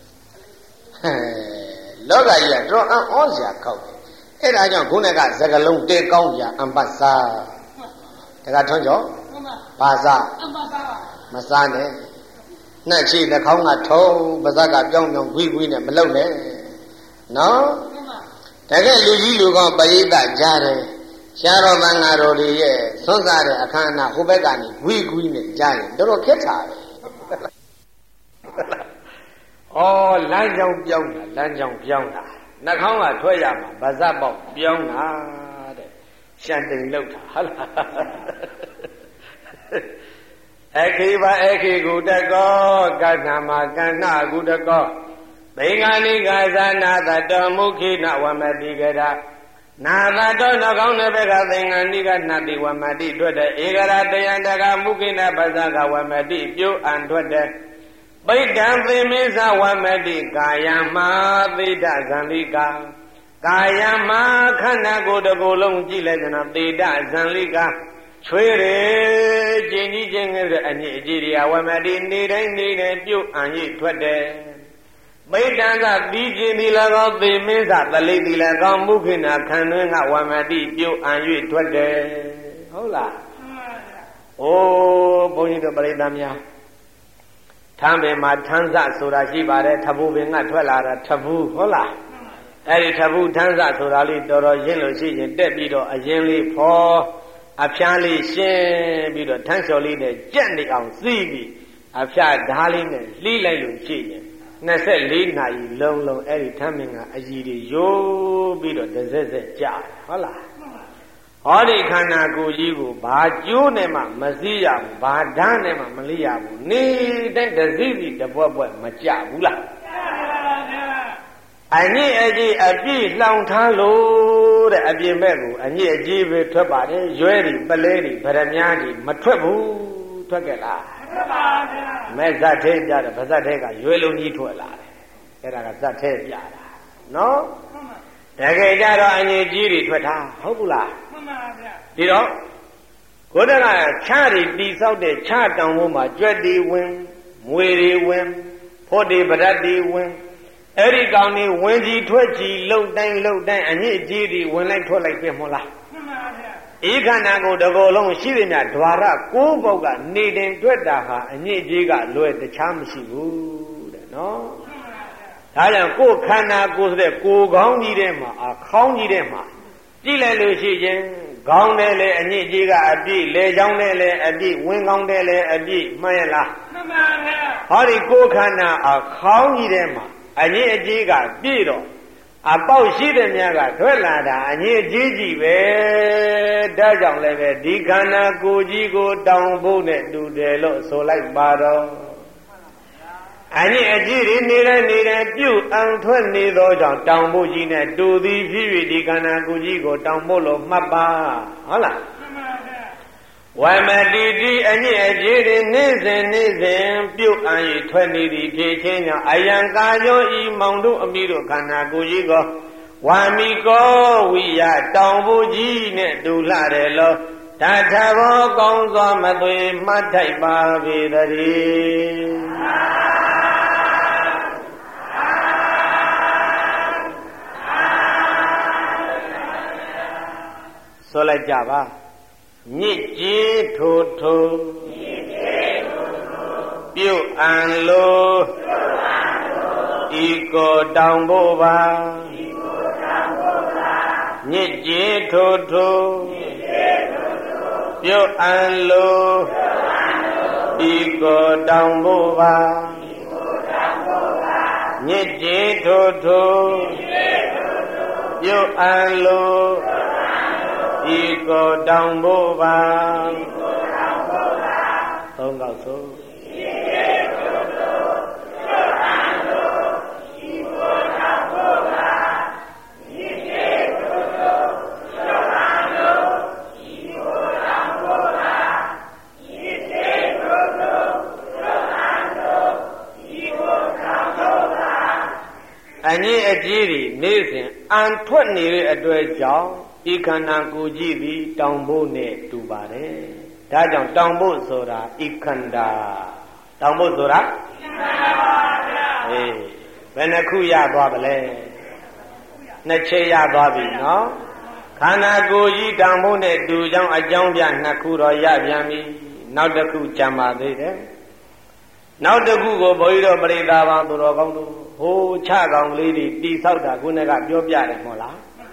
လောကကြီးကတော့အံ့ဩစရာကောက်တယ်အဲ့ဒါကြောင့်ခုနကစကလုံးတေကောင်းကြအံပတ်စားတခါထွန်းကြောဘာစားအံပတ်စားမစားနဲ့နှက်ရှိနှခေါင်းကထုံးပါဇက်ကပြောင်းခွီးနဲ့မလုံနဲ့နော်တတကယ်လူကြီးလူကောင်းပရိသတ်ကြားတယ်ရှားတော်မင်္ဂတော်တွေရဲ့သွန်းစားတဲ့အခမ်းအနားဟိုဘက်ကနေဝီကွီးနဲ့ကြားရင်တော်တော်ခက်တာပဲဩလမ်းကြောင်းပြောင်းတာလမ်းကြောင်းပြောင်းတာနှာခေါင်းကထွက်ရမှာဗဇတ်ပေါက်ပြောင်းတာတဲ့ရှန်တိန်လောက်တာဟုတ်လားအခီပါအခီကုတကောကဏ္ဍမှာကဏ္ဍကုတကောဘိငါနိကာဇာနာတတောမုခိနဝမတိကရနာသတောနှကောင်းတဲ့ဘက်ကသင်္ကနိကနတိဝမတိထွက်တဲ့ဧကရာတယံတကမုခိနပဇကဝမတိပြုအံထွက်တဲ့ပိဋ္ဌံသေမိသဝမတိကာယမသေတဇံလိကာကာယမခန္ဓာကိုယ်တစ်ကိုယ်လုံးကြည့်လိုက်ကြတော့သေတဇံလိကာချွေးရကျင်ကြီးချင်းငယ်တဲ့အညစ်အကြေးတွေဝမတိနေတိုင်းနေတိုင်းပြုတ်အံ့ရိပ်ထွက်တယ်မိတ္တန်ကပြီးခြင်းဒီ၎င်းသေမင်းစသလိတိ၎င်းမုခိနာခံတွင်းကဝမတိပြုတ်အံ့၍ထွက်တယ်ဟုတ်လားအိုးဘုန်းကြီးတို့ပရိသတ်များထမ်းပင်မှာထမ်းစဆိုတာရှိပါတယ်ထဘူးပင်ကထွက်လာတာထဘူးဟုတ်လားအဲ့ဒီထဘူးထမ်းစဆိုတာလေးတော်တော်ရင်းလို့ရှိရင်တက်ပြီးတော့အရင်လေးဖော်အဖျားလေးရှင်းပြီးတော့ထန်းလျှော်လေးနဲ့ကြက်နေအောင်စီးပြီးအဖျားဓားလေးနဲ့လှိလိုက်လို့ရှိရင်24နာရီလုံးလုံးအဲ့ဒီထမ်းမင်းကအကြီးတွေယိုးပြီးတော့တစ်စက်စက်ကြာဟုတ်လားဟောဒီခန္ဓာကိုယ်ကြီးကိုဘာကျိုးနဲ့မှမစည်းရဘူးဘာဓာတ်နဲ့မှမလိရဘူးနေတိုင်းတစ်စီးစီတစ်ပွက်ပွက်မကြဘူးလားအညစ်အကြေးအပြည့်လှောင်ထားလို့တဲ့အပြင်ဘက်ကိုအညစ်အကြေးပဲထွက်ပါတယ်ရွဲတွေပလဲတွေဗရမ ्या တွေမထွက်ဘူးထွက်ကြလားထွက်ပါဗျာမဲ့ဇတ်ထဲပြတယ်ဗဇတ်ထဲကရွဲလုံးကြီးထွက်လာတယ်အဲ့ဒါကဇတ်ထဲပြတာနော်တကယ်ကြတော့အညစ်အကြေးတွေထွက်တာဟုတ်ဘူးလားမှန်ပါဗျာဒီတော့ကိုယ်တကချားတွေတိဆောက်တဲ့ချားတောင်ပေါ်မှာကြွက်တွေဝင်မွေတွေဝင်ဖို့တွေပရတ်တွေဝင်အဲ့ဒီကောင်นี่ဝင်ကြီးထွက်ကြီးလှုပ်တိုင်းအညစ်အကြေးတွေဝင်လိုက်ထွက်လိုက်ပြမလားမှန်ပါဗျာဤခန္ဓာကိုယ်တစ်ကိုယ်လုံးရှိတဲ့မြတ်ဓဝရ9ပေါက်ကနေတင်ထွက်တာဟာအညစ်အကြေးကလွယ်တခြားမရှိဘူးတဲ့နော်ဒါကြောင့်ကိုယ်ခန္ဓာကိုယ်ဆိုတဲ့ကိုယ်ကောင်းကြီးထဲမှာခေါင်းကြီးထဲမှာကြည့်လိုက်လို့ရှိရင်ခေါင်းနဲ့လည်းအညစ်အကြေးကအပြည့်လေချောင်းနဲ့လည်းအပြည့်ဝင်းကောင်းနဲ့လည်းအပြည့်မှန်ရလားမှန်ပါဗျာဟောဒီကိုယ်ခန္ဓာခေါင်းကြီးထဲမှာအညစ်အကြေးကပြည့်တော့အပေါက်ရှိတဲ့များကထွက်လာတာအညစ်အကြေးကြီးပဲဒါကြောင့်လည်းပဲဒီခန္ဓာကိုယ်ကြီးကိုတောင်ဖို့နဲ့တူတယ်လို့ဆိုလိုက်ပါတော့အညစ်အကြေးတွေနေတိုင်းပြုတ်အံထွက်နေသောကြောင့်တောင်ဖို့ကြီးနဲ့တူသည်ဖြစ်၍ဒီခန္ဓာကိုယ်ကြီးကိုတောင်ဖို့လို့မှတ်ပါဟုတ်လားဝမတိတိအညစ်အကြေးတွေနေ့စဉ်ပြုတ်အံ့၍ထွက်နေသည်ဖြစ်ခြင်းကြောင့်အယံကာယောဤမောင်တို့အမိတို့ခန္ဓာကိုယ်ကြီးကိုဝါမိကောဝိယတောင်ဖို့ကြီးနဲ့တူလှတယ်လို့တထဘောကောင်းစွာမသွေမှတ်ထိုက်ပါပေတည်းဆိုလိုက်ကြပါညစ်ကြေးထိုးထိုးပြုတ်အံလိုဤကိုတောင်ဖို့ပါညစ်ကြေးထိုးထိုးပြုတ်အံလိုဤကိုတောင်ဖို့ပါညစ်ကြေးထိုးထိုးပြုတ်အံလိုဤကိုတောင်ဖို့ပါသုံးကောက်ဆိုအညစ်အကြေးတွေနေ့စဉ်အံထွက်နေတဲ့အတွက်ကြောင့်ဤခန္ဓာကိုယ်ကြီးသည်တောင်ဖို့နဲ့တူပါတယ်ဒါကြောင့်တောင်ဖို့ဆိုတာဤခန္ဓာတောင်ဖို့ဆိုတာခန္ဓာပါဗျာအေးဘယ်နှခုရသွားပါလဲနှစ်ချက်ရသွားပြီနော်ခန္ဓာကိုယ်ကြီးတောင်ဖို့နဲ့တူကြောင်းအကြောင်းပြနှစ်ခုတော့ရပြန်ပြီနောက်တစ်ခုကြံပါသေးတယ်နောက်တစ်ခုကိုဘုန်းကြီးတို့ပရိသတ်ပေါင်းသူတော်ကောင်းတို့ဟိုချကောင်လေးတွေတိဆောက်တာခုနကပြောပြတယ်မဟုတ်လား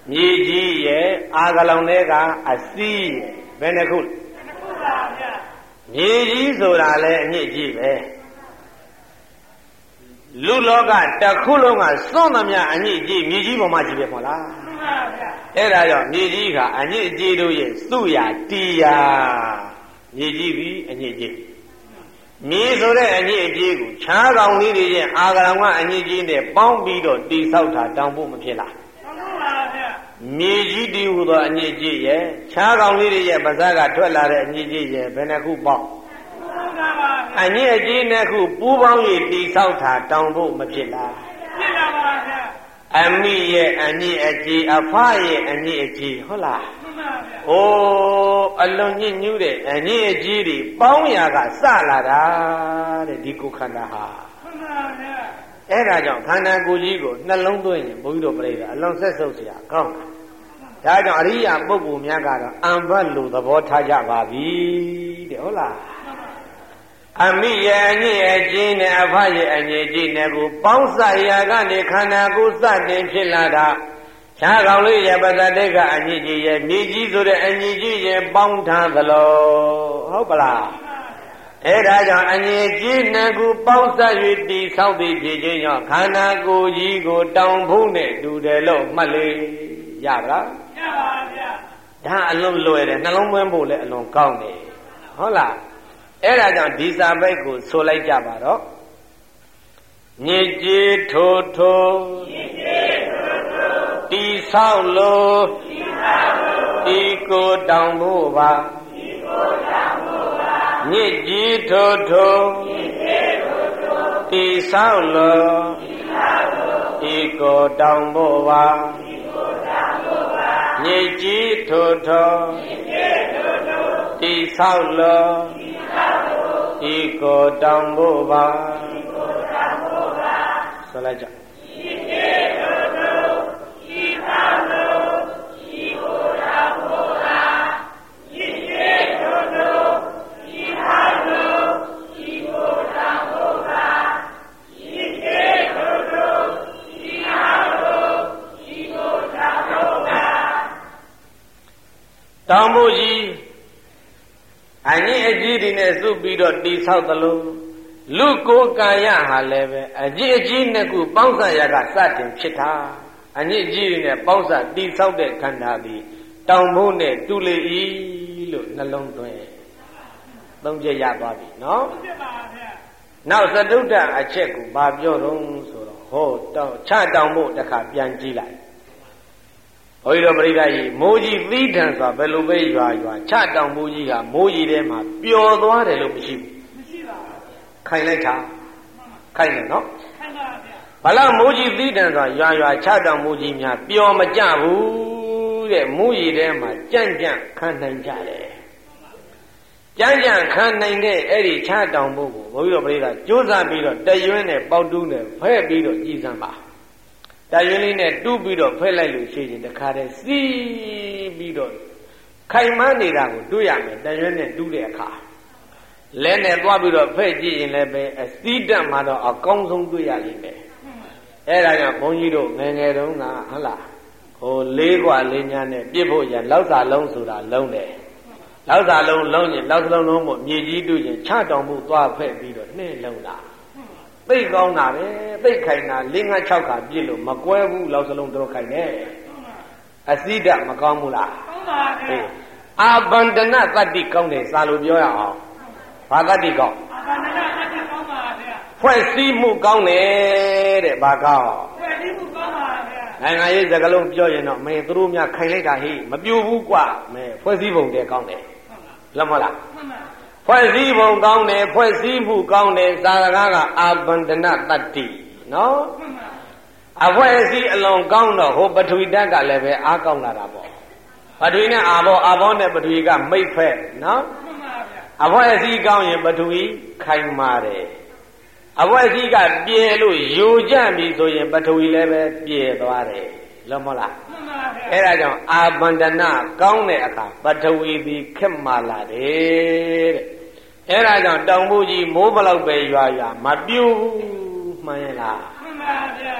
မြေကြီးရဲ့အာကလောင်တွေကအစီးဘယ်နှခုပါဗျာမြေကြီးဆိုတာလဲအညစ်အကြေးပဲလူလောကတစ်ခုလုံးကစွန့်သမျှအညစ်အကြေးမြေကြီးပေါ်မှာကြီးပဲမဟုတ်လားမှန်ပါဗျာအဲ့ဒါကြောင့်မြေကြီးကအညစ်အကြေးတို့ရဲ့စုရာတီရာမြေကြီးပြီးအညစ်အကြေးမြေဆိုတဲ့အညစ်အကြေးကိုခြားကောင်လေးတွေရဲ့အာကလောင်ကအညစ်အကြေးနဲ့ပေါင်းပြီးတော့တိဆောက်တာတောင်းဖို့မဖြစ်လားမှန်ပါဗျာမြေကြီးတည်ဟူသောအညစ်အကြေးရဲ့ခြားကောင်လေးတွေရဲ့ပါးစပ်ကထွက်လာတဲ့အညစ်အကြေးရဲ့ဘယ်နှခုပေါင်းအညစ်အကြေးနှစ်ခုပူးပေါင်း၍တိဆောက်တာတောင်းဖို့မဖြစ်လားဖြစ်ပါပါဗျာအမိရဲ့အညစ်အကြေးအဖရဲ့အညစ်အကြေးဟုတ်လားမှန်ပါဗျာအိုးအလွန်ညစ်ညူးတဲ့အညစ်အကြေးတွေပေါင်းရာကစလာတာတဲ့ဒီကိုယ်ခန္ဓာဟာမှန်ပါဗျာအဲ့ဒါကြောင့်ခန္ဓာကိုယ်ကြီးကိုနှလုံးသွင်းရင်ဘုန်းကြီးတို့ပြိတ္တာအလွန်ဆက်ဆုပ်เสียကောင်းတာဒါကြောင့်အရိယာပုဂ္ဂိုလ်များကတော့အံဘတ်လို့သဘောထားကြပါပြီတဲ့ဟုတ်လားအမိရဲ့အညစ်အကြေးနဲ့အဖရဲ့အညစ်အကြေးနဲ့ကိုပေါင်းစပ်ရာကနေခန္ဓာကိုယ်စတင်ဖြစ်လာတာခြားကောင်လေးရဲ့ပဇ္ဇတိကအညစ်အကြေးရဲ့မြေကြီးဆိုတဲ့အညစ်အကြေးရဲ့ပေါင်းထားသလိုဟုတ်ပလားအဲ့ဒါကြောင့်အညစ်အကြေးနဲ့ကိုပေါင်းစပ်၍တည်ဆောက်ပြီးဖြစ်ခြင်းကြောင့်ခန္ဓာကိုယ်ကြီးကိုတောင်ဖုံးနဲ့တူတယ်လို့မှတ်လေရပါလားရပါဗျာဒါအလွန်လွယ်တယ်နှလုံးသွင်းဖို့လည်းအလွန်ကောင်းတယ်ဟုတ်လားအဲ့ဒါကြောင့်ဒီစာပိုက်ကိုဆိုလိုက်ကြပါတော့ညစ်ကြေးထိုးထိုးတိဆောက်လို့ဒီကိုတောင်ဖို့ပါညစ်ကြေးထိုးထိုးတိဆောက်လို့ဒီကိုတောင်ဖို့ပါညစ်ကြေးထိုးထိုးတိဆောက်လို့ဤကိုတောင်းဖို့ပါဆိုလိုက်ကြတောင်းဖို့ကြီးအညစ်အကြေးတွေနဲ့စုပြီးတော့တိဆောက်သလိုလူကိုယ်ကာယဟာလည်းပဲအညစ်အကြေးနှစ်ခုပေါင်းစပ်ရာကစတင်ဖြစ်တာအညစ်အကြေးတွေနဲ့ပေါင်းစပ်တိဆောက်တဲ့ခန္ဓာသည်တောင်ဖို့နဲ့တူလေ၏လို့နှလုံးသွင်းသုံးချက်ရသွားပြီနော်နောက်သတုဒ္ဒအချက်ကိုဘာပြောတော့ဆိုတော့ဟောတောင်ချတောင်ဖို့တခါပြန်ကြည့်လိုက်ဘုရားပရိသတ်ကြီးမိုးကြီးသီးထန်စွာဘယ်လိုပဲရွာချတောင်မိုးကြီးကမိုးကြီးထဲမှာပျော်သွားတယ်လို့မရှိဘူးမရှိပါဘူးခိုင်လိုက်တာခိုင်တယ်နော်ခိုင်ပါဗျာဘာလို့မိုးကြီးသီးထန်စွာရွာချတောင်မိုးကြီးများပျော်မကြဘူးတဲ့မိုးကြီးထဲမှာကြံ့ခံနိုင်ကြတယ်ကြံ့ခံနိုင်တဲ့အဲ့ဒီချတောင်မိုးကိုဘုရားပရိသတ်ကြိုးစားပြီးတော့တရွင်းနဲ့ပေါက်တူးနဲ့ဖဲ့ပြီးတော့ကြည်စမ်းပါတရွင်းလေးနဲ့တူးပြီးတော့ဖဲ့လိုက်လို့ရှိရင်တခါတည်းစီးပြီးတော့ခိုင်မနေတာကိုတွေ့ရမယ်တရွင်းနဲ့တူးတဲ့အခါလဲနဲ့သွားပြီးတော့ဖဲ့ကြည့်ရင်လည်းပဲအစည်းတက်မှာတော့အကောင်းဆုံးတွေ့ရလိမ့်မယ်အဲ့ဒါကြောင့်ဘုန်းကြီးတို့ငယ်ငယ်တုန်းကဟုတ်လားဟိုလေးกว่าလေးညာနဲ့ပြစ်ဖို့ရလောက်စာလုံးဆိုတာလုံးတယ်လောက်စာလုံးလုံးရင်လောက်စလုံးလုံးမို့မြေကြီးတူးရင်ချတောင်မှုသွားဖဲ့ပြီးတော့နှဲ့လုံးတာသိကောင်းတာပဲသိခိုင်တာ၄၅၆ခါပြည့်လို့မကွဲဘူးလောက်စလုံးတော့ခိုင်နေအစည်းတက်မကောင်းဘူးလားကောင်းပါဗျာအာဗန္ဒနာတတ္တိကောင်းတယ်စာလို့ပြောရအောင်ဘာတတ္တိကောင်းအာဗန္ဒနာတတ္တိကောင်းပါဗျာဖွဲ့စည်းမှုကောင်းတယ်တဲ့ဘာကောင်းဖွဲ့စည်းမှုကောင်းပါဗျာနိုင်ငံရေးစကားလုံးပြောရင်တော့မင်းသူတို့များခိုင်လိုက်တာဟိမပြိုဘူးကွမဲဖွဲ့စည်းပုံတည်းကောင်းတယ်လက်မလားမှန်ပါဖွဲ့စည်းပုံကောင်းတယ်ဖွဲ့စည်းမှုကောင်းတယ်သာရကအာဗန္ဒနာတတ္တိနော်အဖွဲ့စည်းအလုံးကောင်းတော့ဟိုပထဝီဓာတ်ကလည်းပဲအားကောင်းလာတာပေါ့ပထဝီနဲ့အာဘောနဲ့ပထဝီကမိတ်ဖက်နော်အဖွဲ့စည်းကောင်းရင်ပထဝီခိုင်မာတယ်အဖွဲ့စည်းကပြဲလို့ယိုကျပြီဆိုရင်ပထဝီလည်းပဲပြဲသွားတယ်လို့မဟုတ်လားမှန်ပါဗျာအဲ့ဒါကြောင့်အာဗန္ဒနာကောင်းတဲ့အခါပထဝီသည်ခက်မာလာတယ်တဲ့အဲ့ဒါကြောင့်တောင်မိုးကြီးမိုးဘလောက်ပဲရွာမပြိုးမှန်ရဲ့လားမှန်ပါဗျာ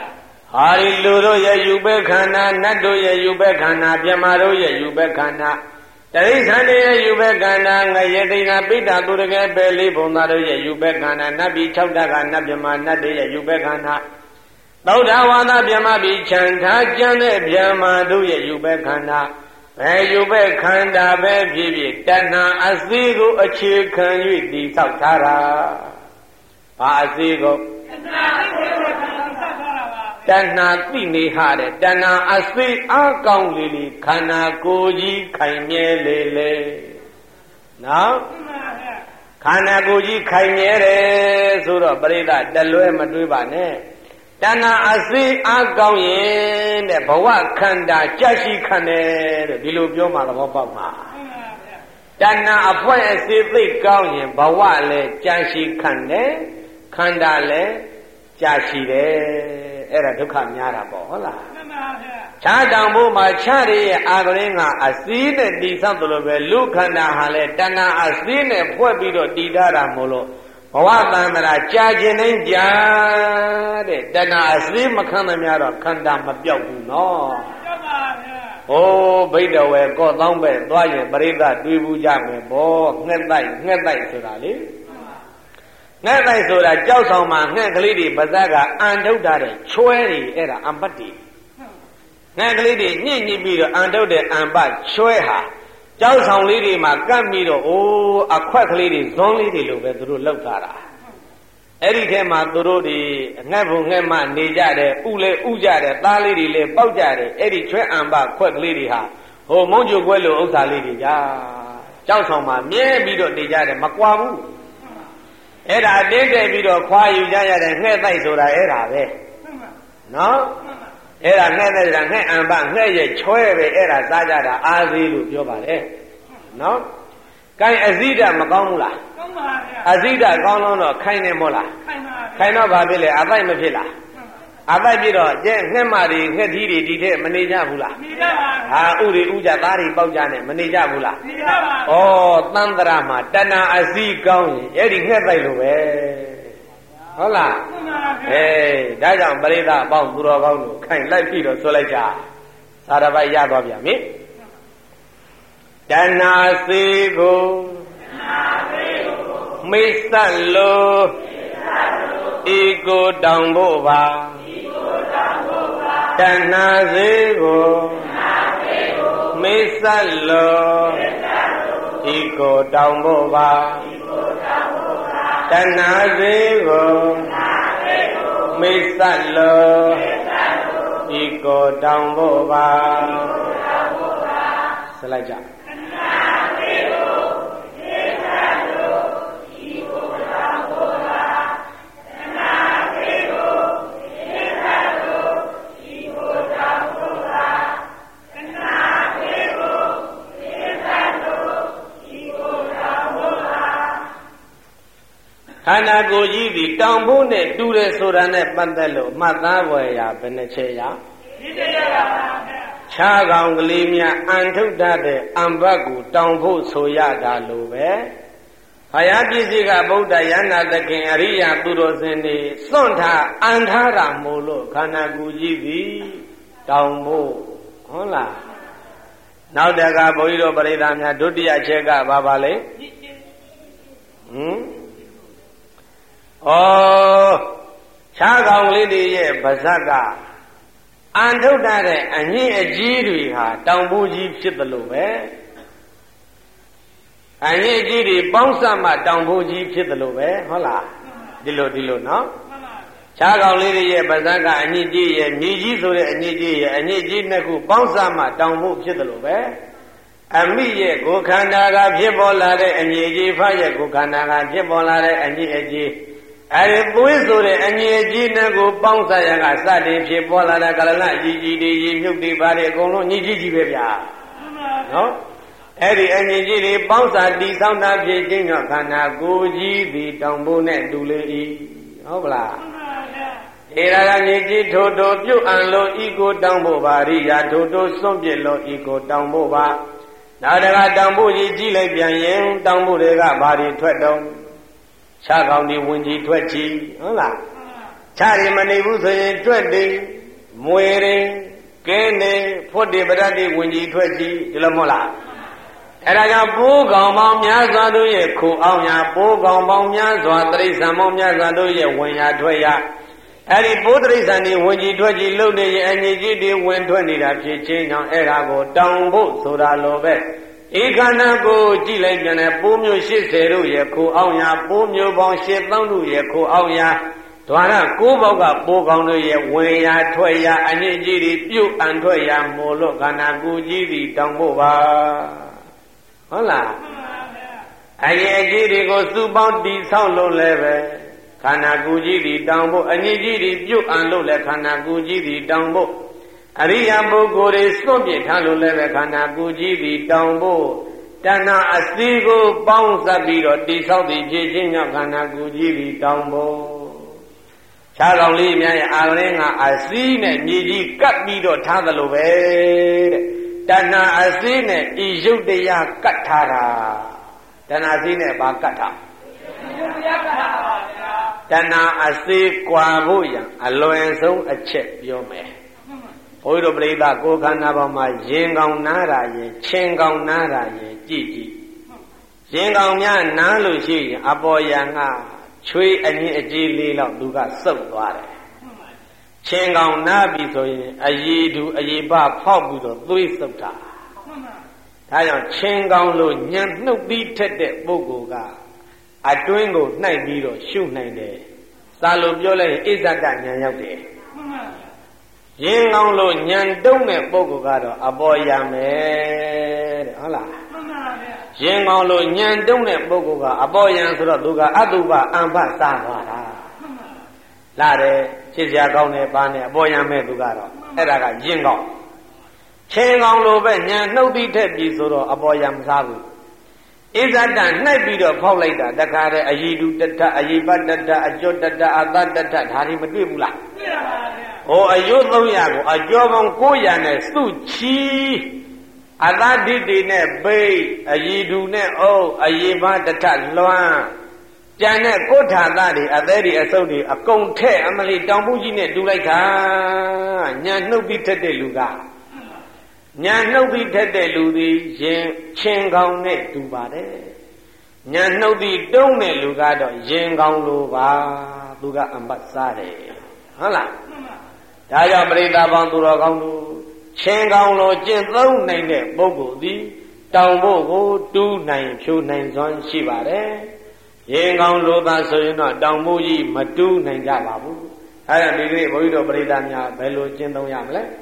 ဟာဒီလူတို့ရဲ့ယူပဲခန္ဓာနတ်တို့ရဲ့ယူပဲခန္ဓာမြမတို့ရဲ့ယူပဲခန္ဓာတိရစ္ဆာန်တွေရဲ့ယူပဲခန္ဓာငရေတိဏပိဋ္ဌသူတကယ်ပဲလေးဘုံသားတို့ရဲ့ယူပဲခန္ဓာနတ်ပြည်6ဓာတ်ကနတ်မြမနတ်တွေရဲ့ယူပဲခန္ဓာသုဒ္ဓဝါဒမြမပြည်ခြံထားကျမ်းတဲ့မြမတို့ရဲ့ယူပဲခန္ဓာဘယ်ယူပဲခန္ဓာပဲဖြစ်ဖြစ်တဏှာအစည်းကိုအခြေခံ၍တည်ဆောက်ထားတာဘာအစည်းကိုတဏှာသိနေဟာတဲ့တဏှာအစိအကောင်းလေးလေးခန္ဓာကိုယ်ကြီးခိုင်မြဲလေလေနော်ခန္ဓာကိုယ်ကြီးခိုင်မြဲတယ်ဆိုတော့ပရိသတ်တလွဲမတွေးပါနဲ့တဏှာအစိအကောင်းရင်တဲ့ဘဝခန္ဓာကြရှိခန္ဓာတဲ့ဒီလိုပြောမှသဘောပေါက်မှာတဏှာအဖွဲအစိသိကောင်းရင်ဘဝလည်းကြရှိခန္ဓာခန္ဓာလည်းကြရှိတယ်အဲ့ဒါဒုက္ခများတာပေါ့ဟုတ်လားမှန်ပါဗျာခြားတောင်ဖို့မှာခြားရရဲ့အာကရင်းကအစည်းနဲ့တည်ဆောက်တယ်လို့ပဲလူခန္ဓာဟာလဲတဏှာအစည်းနဲ့ဖွဲ့ပြီးတော့တည်ထားတာမို့လို့ဘဝတန်ត្រာကြာခြင်းတိုင်းကြာတဲ့တဏှာအစည်းမခံသမျှတော့ခန္ဓာမပြောက်ဘူးနော်ပြောက်ပါဗျာဟိုးဘိတ်တော်ဝဲကော့တောင်းပဲသွားရင်ပရိသတ်တွေးဘူးကြမယ်ဘောငှက်တိုက်ဆိုတာလေငှက်တိုက်ဆိုတာကြောက်ဆောင်မှာငှက်ကလေးတွေပါးစပ်ကအန်ထုတ်ထားတဲ့ချွဲတွေအဲ့ဒါအံပတ်တွေငှက်ကလေးတွေညှိပြီးတော့အန်ထုတ်တဲ့အံပတ်ချွဲဟာကြောက်ဆောင်လေးတွေမှာကပ်ပြီးတော့အိုးအခွက်ကလေးတွေဇွန်းလေးတွေလိုပဲသူတို့လောက်ထားတာအဲ့ဒီထဲမှာသူတို့ဒီငှက်ဘုံငှက်မနေကြတယ်ဥလဲဥကြတယ်သားလေးတွေလဲပေါက်ကြတယ်အဲ့ဒီချွဲအံပတ်ခွက်ကလေးတွေဟာဟိုမုံကြိုကွဲလိုဥစ္စာလေးတွေကြာကြောက်ဆောင်မှာမြဲပြီးတော့နေကြတယ်မကွာဘူးအဲ့ဒါတင်းတက်ပြီးတော့ခွာယူကြရတဲ့ငှက်တိုက်ဆိုတာအဲ့ဒါပဲနော်အဲ့ဒါငှက်တိုက်ဆိုတာငှက်အံပငှက်ရဲ့ချွဲပဲအဲ့ဒါစားကြတာအာသေးလို့ပြောပါလေနော်ကိုင်းအဇိဒမကောင်းဘူးလားကောင်းပါဗျာအဇိဒကောင်းတော့ခိုင်းနေမို့လားခိုင်းပါဗျာခိုင်းတော့ဘာဖြစ်လဲအပိုက်မဖြစ်လားအပိုက်ပြီးတော့ကျဲငှက်မတွေငှက်သီးတွေဒီထက်မနေကြဘူးလားနေကြပါဟာဥတွေဥကြသားတွေပေါက်ကြနဲ့မနေကြဘူးလားနေကြပါဩသန္တရာမှာတဏှာအစည်းကောင်းရင်အဲ့ဒီငှက်တိုက်လို့ပဲဟုတ်လားအေးဒါကြောင့်ပရိသတ်အပေါင်းသူတော်ကောင်းတို့ခိုင်လိုက်ပြီးတော့ဆွလိုက်ကြသာရပိုက်ရသွားပြန်ပြီတဏှာစေကိုမိစ္ဆလိုဤကိုတောင်ဖို့ပါတဏှာစေကိုမိစ္ဆလိုဤကိုတောင်ဖို့ပါတဏှာစေကိုမိစ္ဆလိုဤကိုတောင်ဖို့ပါဆက်လိုက်ကြခန္ဓာကိုယ်ကြီးဒီတောင်ဖို့နဲ့တူတယ်ဆိုတာနဲ့ပတ်သက်လို့မှတ်သားဖွယ်ရာဘယ်နှချက်ရဒီတရားပါဗျာခြားကောင်ကလေးများအန်ထုတ်တတ်တဲ့အံဘတ်ကိုတောင်ဖို့ဆိုရတာလို့ပဲဘုရားပြည့်စည်ကဗုဒ္ဓယန္နာသခင်အရိယာသူတော်စင်တွေစွန့်ထားအန်ထားတာမို့လို့ခန္ဓာကိုယ်ကြီးသည်တောင်ဖို့ဟုတ်လားနောက်တကဘုန်းကြီးတို့ပရိသတ်များဒုတိယချက်ကဘာပါလဲဩခြားကောင်လေးတွေရဲ့ဗဇက်ကအန်ထုတ်တဲ့အညစ်အကြေးတွေဟာတောင်ပိုးကြီးဖြစ်တယ်လို့ပဲအညစ်အကြေးတွေပေါင်းစပ်မှတောင်ပိုးကြီးဖြစ်တယ်လို့ပဲဟုတ်လားဒီလိုနော်ခြားကောင်လေးတွေရဲ့ဗဇက်ကအညစ်အကြေးရဲ့မြေကြီးဆိုတဲ့အညစ်အကြေးရဲ့အညစ်အကြေးနှစ်ခုပေါင်းစပ်မှတောင်ပိုးဖြစ်တယ်လို့ပဲအမိရဲ့ကိုယ်ခန္ဓာကဖြစ်ပေါ်လာတဲ့အညစ်အကြေးဖရဲ့ကိုယ်ခန္ဓာကဖြစ်ပေါ်လာတဲ့အညစ်အကြေးအဲဒီသွေးဆိုတဲ့အညစ်အကြေးနဲ့ကိုပေါင်းစားရကစတင်ဖြစ်ပေါ်လာတဲ့ကလလကြီးကြီးတွေရေမြုပ်တွေပါတယ်အကုန်လုံးညစ်ကြီးပဲဗျာနော်အဲ့ဒီအညစ်အကြေးတွေပေါင်းစားတည်ဆောက်တာဖြစ်ခြင်းကြောင့်ခန္ဓာကိုယ်ကြီးသည်တောင်ပိုးနဲ့တူလေ၏ဟုတ်ပလားဧရာကညစ်ကြီးထို့တိုပြုတ်အံလို့ဤကိုတောင်ဖို့ပါရိယာထို့တိုစွန့်ပြစ်လို့ဤကိုတောင်ဖို့ပါနောက်တကတောင်ဖို့ကြီးကြီးလိုက်ပြန်ရင်တောင်ဖို့တွေကဘာတွေထွက်တော့ခြားကောင်ဒီဝင်ကြီးထွက်ကြီးဟုတ်လားခြားရီမနေဘူးဆိုရင်တွက်တယ်မွေရင်ကင်းနေဖွတ်တိပရတိဝင်ကြီးထွက်ကြီးဒီလိုမဟုတ်လားအဲ့ဒါကြောင့်ပိုးကောင်ပေါင်းများစွာတို့ရဲ့ခိုအောင်ရပိုးကောင်ပေါင်းများစွာတိရစ္ဆာန်ပေါင်းများစွာတို့ရဲ့ဝင်ရထွက်ရအဲ့ဒီပိုးတိရစ္ဆာန်တွေဝင်ကြီးထွက်ကြီးလုပ်နေရင်အငြိကြီးတွေဝင်ထွက်နေတာဖြစ်ချင်းကြောင့်အဲ့ဒါကိုတောင်းဖို့ဆိုတာလိုပဲဧကနာကိုကြည့်လိုက်ပြန်တဲ့ပိုးမျိုး80တို့ရဲ့ခိုအောင်ရပိုးမျိုးပေါင်း8000တို့ရဲ့ခိုအောင်ရဒွါရ9ပေါက်ကပိုးကောင်တို့ရဲ့ဝင်ရထွက်ရအငြိကြီးတွေပြုတ်အန်ထွက်ရမို့လို့ခန္ဓာကိုယ်ကြီးတွေတောင်းဖို့ပါဟုတ်လားအရင်ကြီးတွေကိုစုပေါင်းတိဆောက်လို့လည်းပဲခန္ဓာကိုယ်ကြီးတွေတောင်းဖို့အငြိကြီးတွေပြုတ်အန်လို့လည်းခန္ဓာကိုယ်ကြီးတွေတောင်းဖို့အရိယာပုဂ္ဂိုလ်တွေစွန့်ပစ်ထားလို့လည်းပဲခန္ဓာကိုယ်ကြီးတွေတောင်းဖို့တဏှာအစည်းကိုပေါင်းစပ်ပြီးတော့တိဆောက်ပြီးဖြစ်ခြင်းကြောင့်ခန္ဓာကိုယ်ကြီးတွေတောင်းဖို့ခြားကောင်လေးများရဲ့အာရင်းကအစည်းနဲ့မြေကြီးကပ်ပြီးတော့ထားသလိုပဲတဲ့တဏှာအစည်းနဲ့ဤယုတ်တရားကတ်ထားတာတဏှာအစည်းနဲ့ဘာကတ်ထားယုတ်တရားကတ်ထားပါဗျာတဏှာအစည်းကွာဖို့ရန်အလွန်ဆုံးအချက်ပြောမယ်ဘုရားတို့ပြိဿကိုယ်ခန္ဓာပေါ်မှာရင်ကောင်နားတာရင်ချင်းကောင်နားတာရင်ကြည့်ကြည့်ရင်ကောင်များနားလို့ရှိရင်အပေါ်ယံကချွေးအငင်းအကြီးလေးလောက်သူကစုပ်သွားတယ်ချင်းကောင်နားပြီဆိုရင်အရည်တူအရည်ပဖောက်ပြီးတော့သွေးစုပ်တာဒါကြောင့်ချင်းကောင်လို့ညံနှုတ်ပြီးထက်တဲ့ပုဂ္ဂိုလ်ကအတွင်းကိုနှိုက်ပြီးတော့ရှုနိုင်တယ်စာလို့ပြောလိုက်ရင်ဣဇဒဉာဏ်ရောက်တယ်ရင်ကောင်းလို့ညံတုံးတဲ့ပုဂ္ဂိုလ်ကတော့အပေါ်ရမယ်တဲ့ဟုတ်လားမှန်ပါဗျာရင်ကောင်းလို့ညံတုံးတဲ့ပုဂ္ဂိုလ်ကအပေါ်ရန်ဆိုတော့သူကအတုပအမ္ပစားသွားတာမှန်ပါလာတယ်ဖြစ်စရာကောင်းတယ်ပါနဲ့အပေါ်ရန်မဲ့သူကတော့အဲ့ဒါကရင်ကောင်းချင်းကောင်းလို့ပဲညံနှုတ်ပြီးထက်ပြီးဆိုတော့အပေါ်ရန်မစားဘူးဣဇဒနှိုက်ပြီးတော့ဖောက်လိုက်တာတခါတည်းအယီတုတတအယိပတတအကျော်တတအသတတဒါတွေမတွေ့ဘူးလားတွေ့ပါပါဗျာဟောအယုတ်300ကိုအကျော်ပေါင်း900နဲ့စုချီအသဒိတိနဲ့ဘိတ်အယီတုနဲ့အုပ်အယိပတတလွှမ်းကြံတဲ့ကိုဋ္ဌာသတွေအသေးတွေအစုပ်တွေအကုန်ထဲ့အမလီတောင်ပူကြီးနဲ့တူလိုက်တာညာနှုတ်ပြီးထက်တဲ့လူကညာနှုတ်ပြီးထက်တဲ့လူသည်ရင်ချင်းကောင်းနဲ့တူပါတယ်ညာနှုတ်ပြီးတုံးတဲ့လူကတော့ရင်ကောင်းလိုပါသူကအမ္ပတ်စားတယ်ဟုတ်လားဒါကြောင့်ပရိသတ်ပေါင်းသူတော်ကောင်းတို့ချင်းကောင်းလိုကျင့်သုံးနိုင်တဲ့ပုဂ္ဂိုလ်သည်တောင်ဖို့ကိုတူးနိုင်ဖြိုးနိုင်စွမ်းရှိပါတယ်ရင်ကောင်းလိုသာဆိုရင်တော့တောင်ဖို့ကြီးမတူးနိုင်ကြပါဘူးအဲဒါဒီနေ့ဘုန်းကြီးတို့ပရိသတ်များဘယ်လိုကျင့်သုံးရမလဲ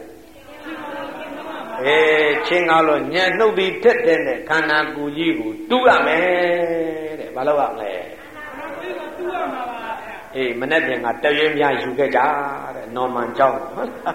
ချင်းကောင်းလို့ညံ့နှုတ်ပြီးထက်တဲ့နဲ့ခန္ဓာကိုယ်ကြီးကိုတူးရမယ်တဲ့ဘာလို့ရမလဲမနေ့ပြန်ကတရွေးများယူခဲ့ကြတဲ့နော်မန်ကျောင်း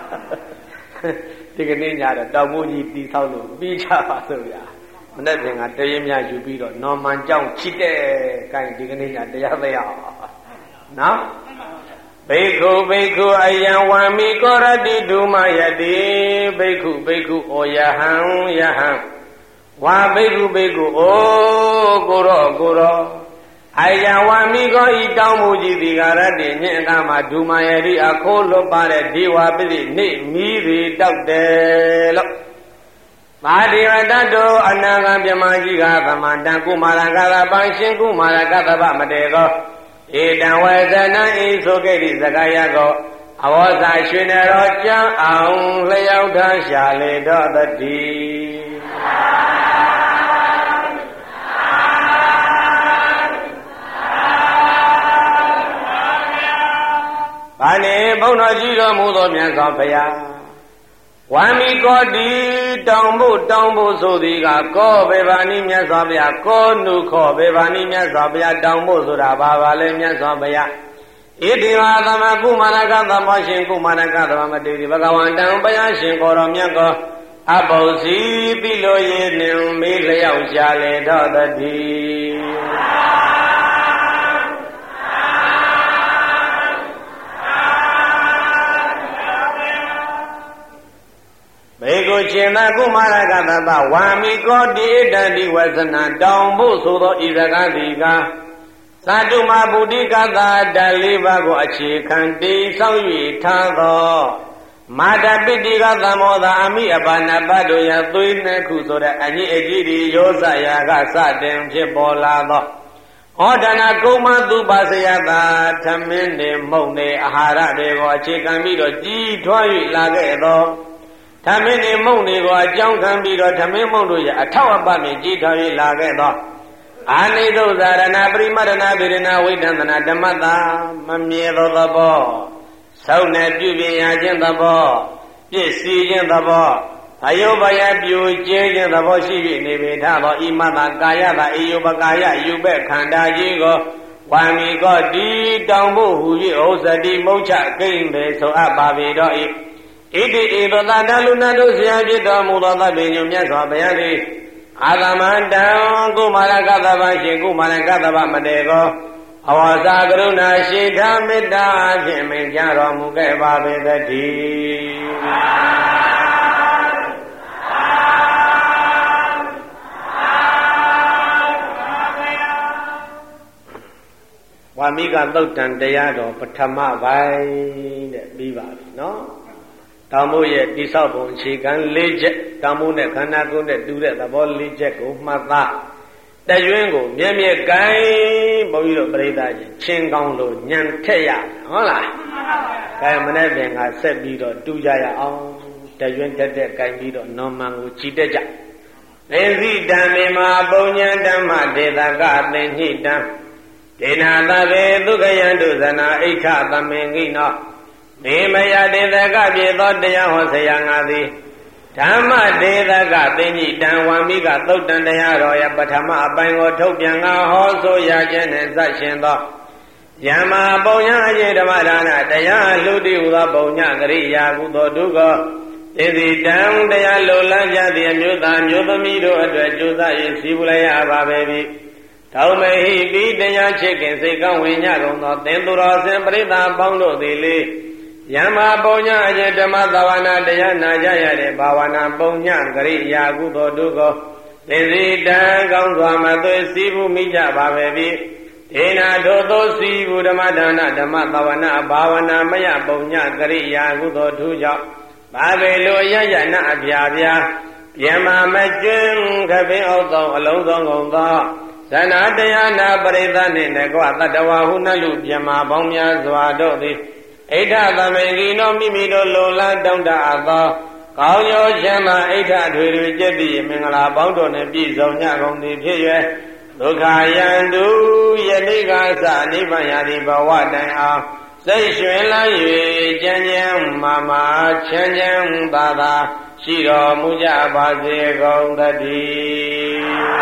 ဒီကနေ့ညတော့တောင်မိုးကြီးတီဆောက်လို့ပြီးကြပါစို့ဗျာမနေ့ပြန်ကတရွေးများယူပြီးတော့နော်မန်ကျောင်းချစ်တဲ့ကိုင်းဒီကနေ့ညတရားသရအောင်နော်ဘိက္ခုဘိက္ခုအယံဝံမိကောရတိဒုမယတိဘိက္ခုဘိက္ခုဩယဟံယဟံဝါဘိက္ခုဘိက္ခုဩကိုရောအယံဝံမိကောဤတောင်းမှုကြီးဒီကာရတိညင်အခါမှာဒုမယတိအခိုးလွတ်ပါတဲ့ဒီဝပိတိနေမိရီတောက်တယ်လို့မာတိဝတ္တောအနာဂံမြမကြီးကသမန္တံကုမာရကသပန်ရှင်ကုမာရကသဗမတေကောဧတံဝေဇနံဤဆိုခဲ့သည့်စကားရကောအဝေါစာရွှေနေတော်ကျမ်းအောင်လျောက်ထားရှာလေတော်တည်းဘာနေဘုန်းတော်ကြီးတော်မူသောမြတ်စွာဘုရားဝါမီကောတိတောင်ဖို့ဆိုသည်ကကောဘေဘာနိမြတ်စွာဘုရားကောနုခောဘေဘာနိမြတ်စွာဘုရားတောင်ဖို့ဆိုတာဘာလဲမြတ်စွာဘုရားဣတိဝါသမကုမာရကသမရှင်ကုမာရကသမမတေတိဘဂဝန္တံဘုရားရှင်ကိုရောမြတ်ကောအပုစီပိလိုရေနှင်မေးလျောက်ရှာလေတော်တည်းဘေကုရှင်သာကုမာရကသဗ္ဗဝါမိကောတိတံဒီဝဇနတောင်ဖို့ဆိုသောဤစကားသည်ကသတ္တုမဗုဒ္ဓိကသာဓာတ်၄ပါးကိုအခြေခံတည်ဆောက်၍ထားသော Mata Pitika Samoda Ami Abana Badoya Tuine Kusora Ani Ejiri Yosa Yaga Satin Chibolado Odana Kuma Dubasayata Taminde Mone Ahara Dego Chikamido Ji Toy Lagedo Tamini Mone go Jong Cambido Tamimondo Atawabami Ji Toy Lagedo Ani Dozarana Primarana Virina Widana Damada Mamiedo the Bo Sauna Dubi Yajin the Bo Yes, Sijin the Bo Ayobaya Bu Jajin the Boshi Nivita Imana Gaya Iubagaya Yube Kanda Jigo Wami got D Dambo who you also di Mocha Game so Abavido Iti Danalunado Siajita Muda Benum Yasabayani Adamanda Gumaragadabashi Gumaragadaba Madego Awasagruna Shita Mida Jimijaro Mugeba Vedati Wamiga Lotan Dayado Patama Vai Viva no Tamuye Disabo Chikan Legit Tamune Kanagune do that the ball legit Umata The Yuengo Yemi Gai Boyo Breda Chingongo Nyanteya Hola Kayamaneven I said Bido Dujaya on the Yuente Kaibido no mango Chiteja Ezi Damima Bonyan Dama de the garden he done Dena Dave Dugayandu Zana Eka Damengino Nemaya de the Gabi Dodaya Hosayangadi Tama de the Gabini Dan Wamiga Totan de Aroya Batama Bango Topianga Hoso Yajan and Zashindo Yama Boya Yedamadana Daya Ludi Ula Boya Gria Gudo Dugo Ezi Dam Daya Lola Jadi and Yudan Yudamido Address Juda Sibulaya Baby Taumehi beat the young chicken, say go in Yagon, Tenduras and Breda Bondo Dili Yama Bonya Yedamadawana, Diana Jaya, Bawana Bonya, Gari Yagudo Dugo, Lizzy Dan Gonzama, Sibu Mija Baby, Tina Dodo Sibu the Madana, the Madawana, Bawana Maya Bonya, Gari Yagudo Tuja, Babelo Yana Abia, Yama Majin, Cafe Auto, Alonso. Sanadayana Breda Negua, the Wahuna Lujama, Bomia Zuadodi, Ada the Megino Mimido Lola down the Ava, Kauyo Jama, Ada Jebi, Mingala Bondo, and Bizonia on the Pia, Lukayandu, Yeniga, Nivayani, Bawadaya, Say Shuela, Janyam, Mama, Chanyam, Baba, Shiro Muja Bazi, Gondadi.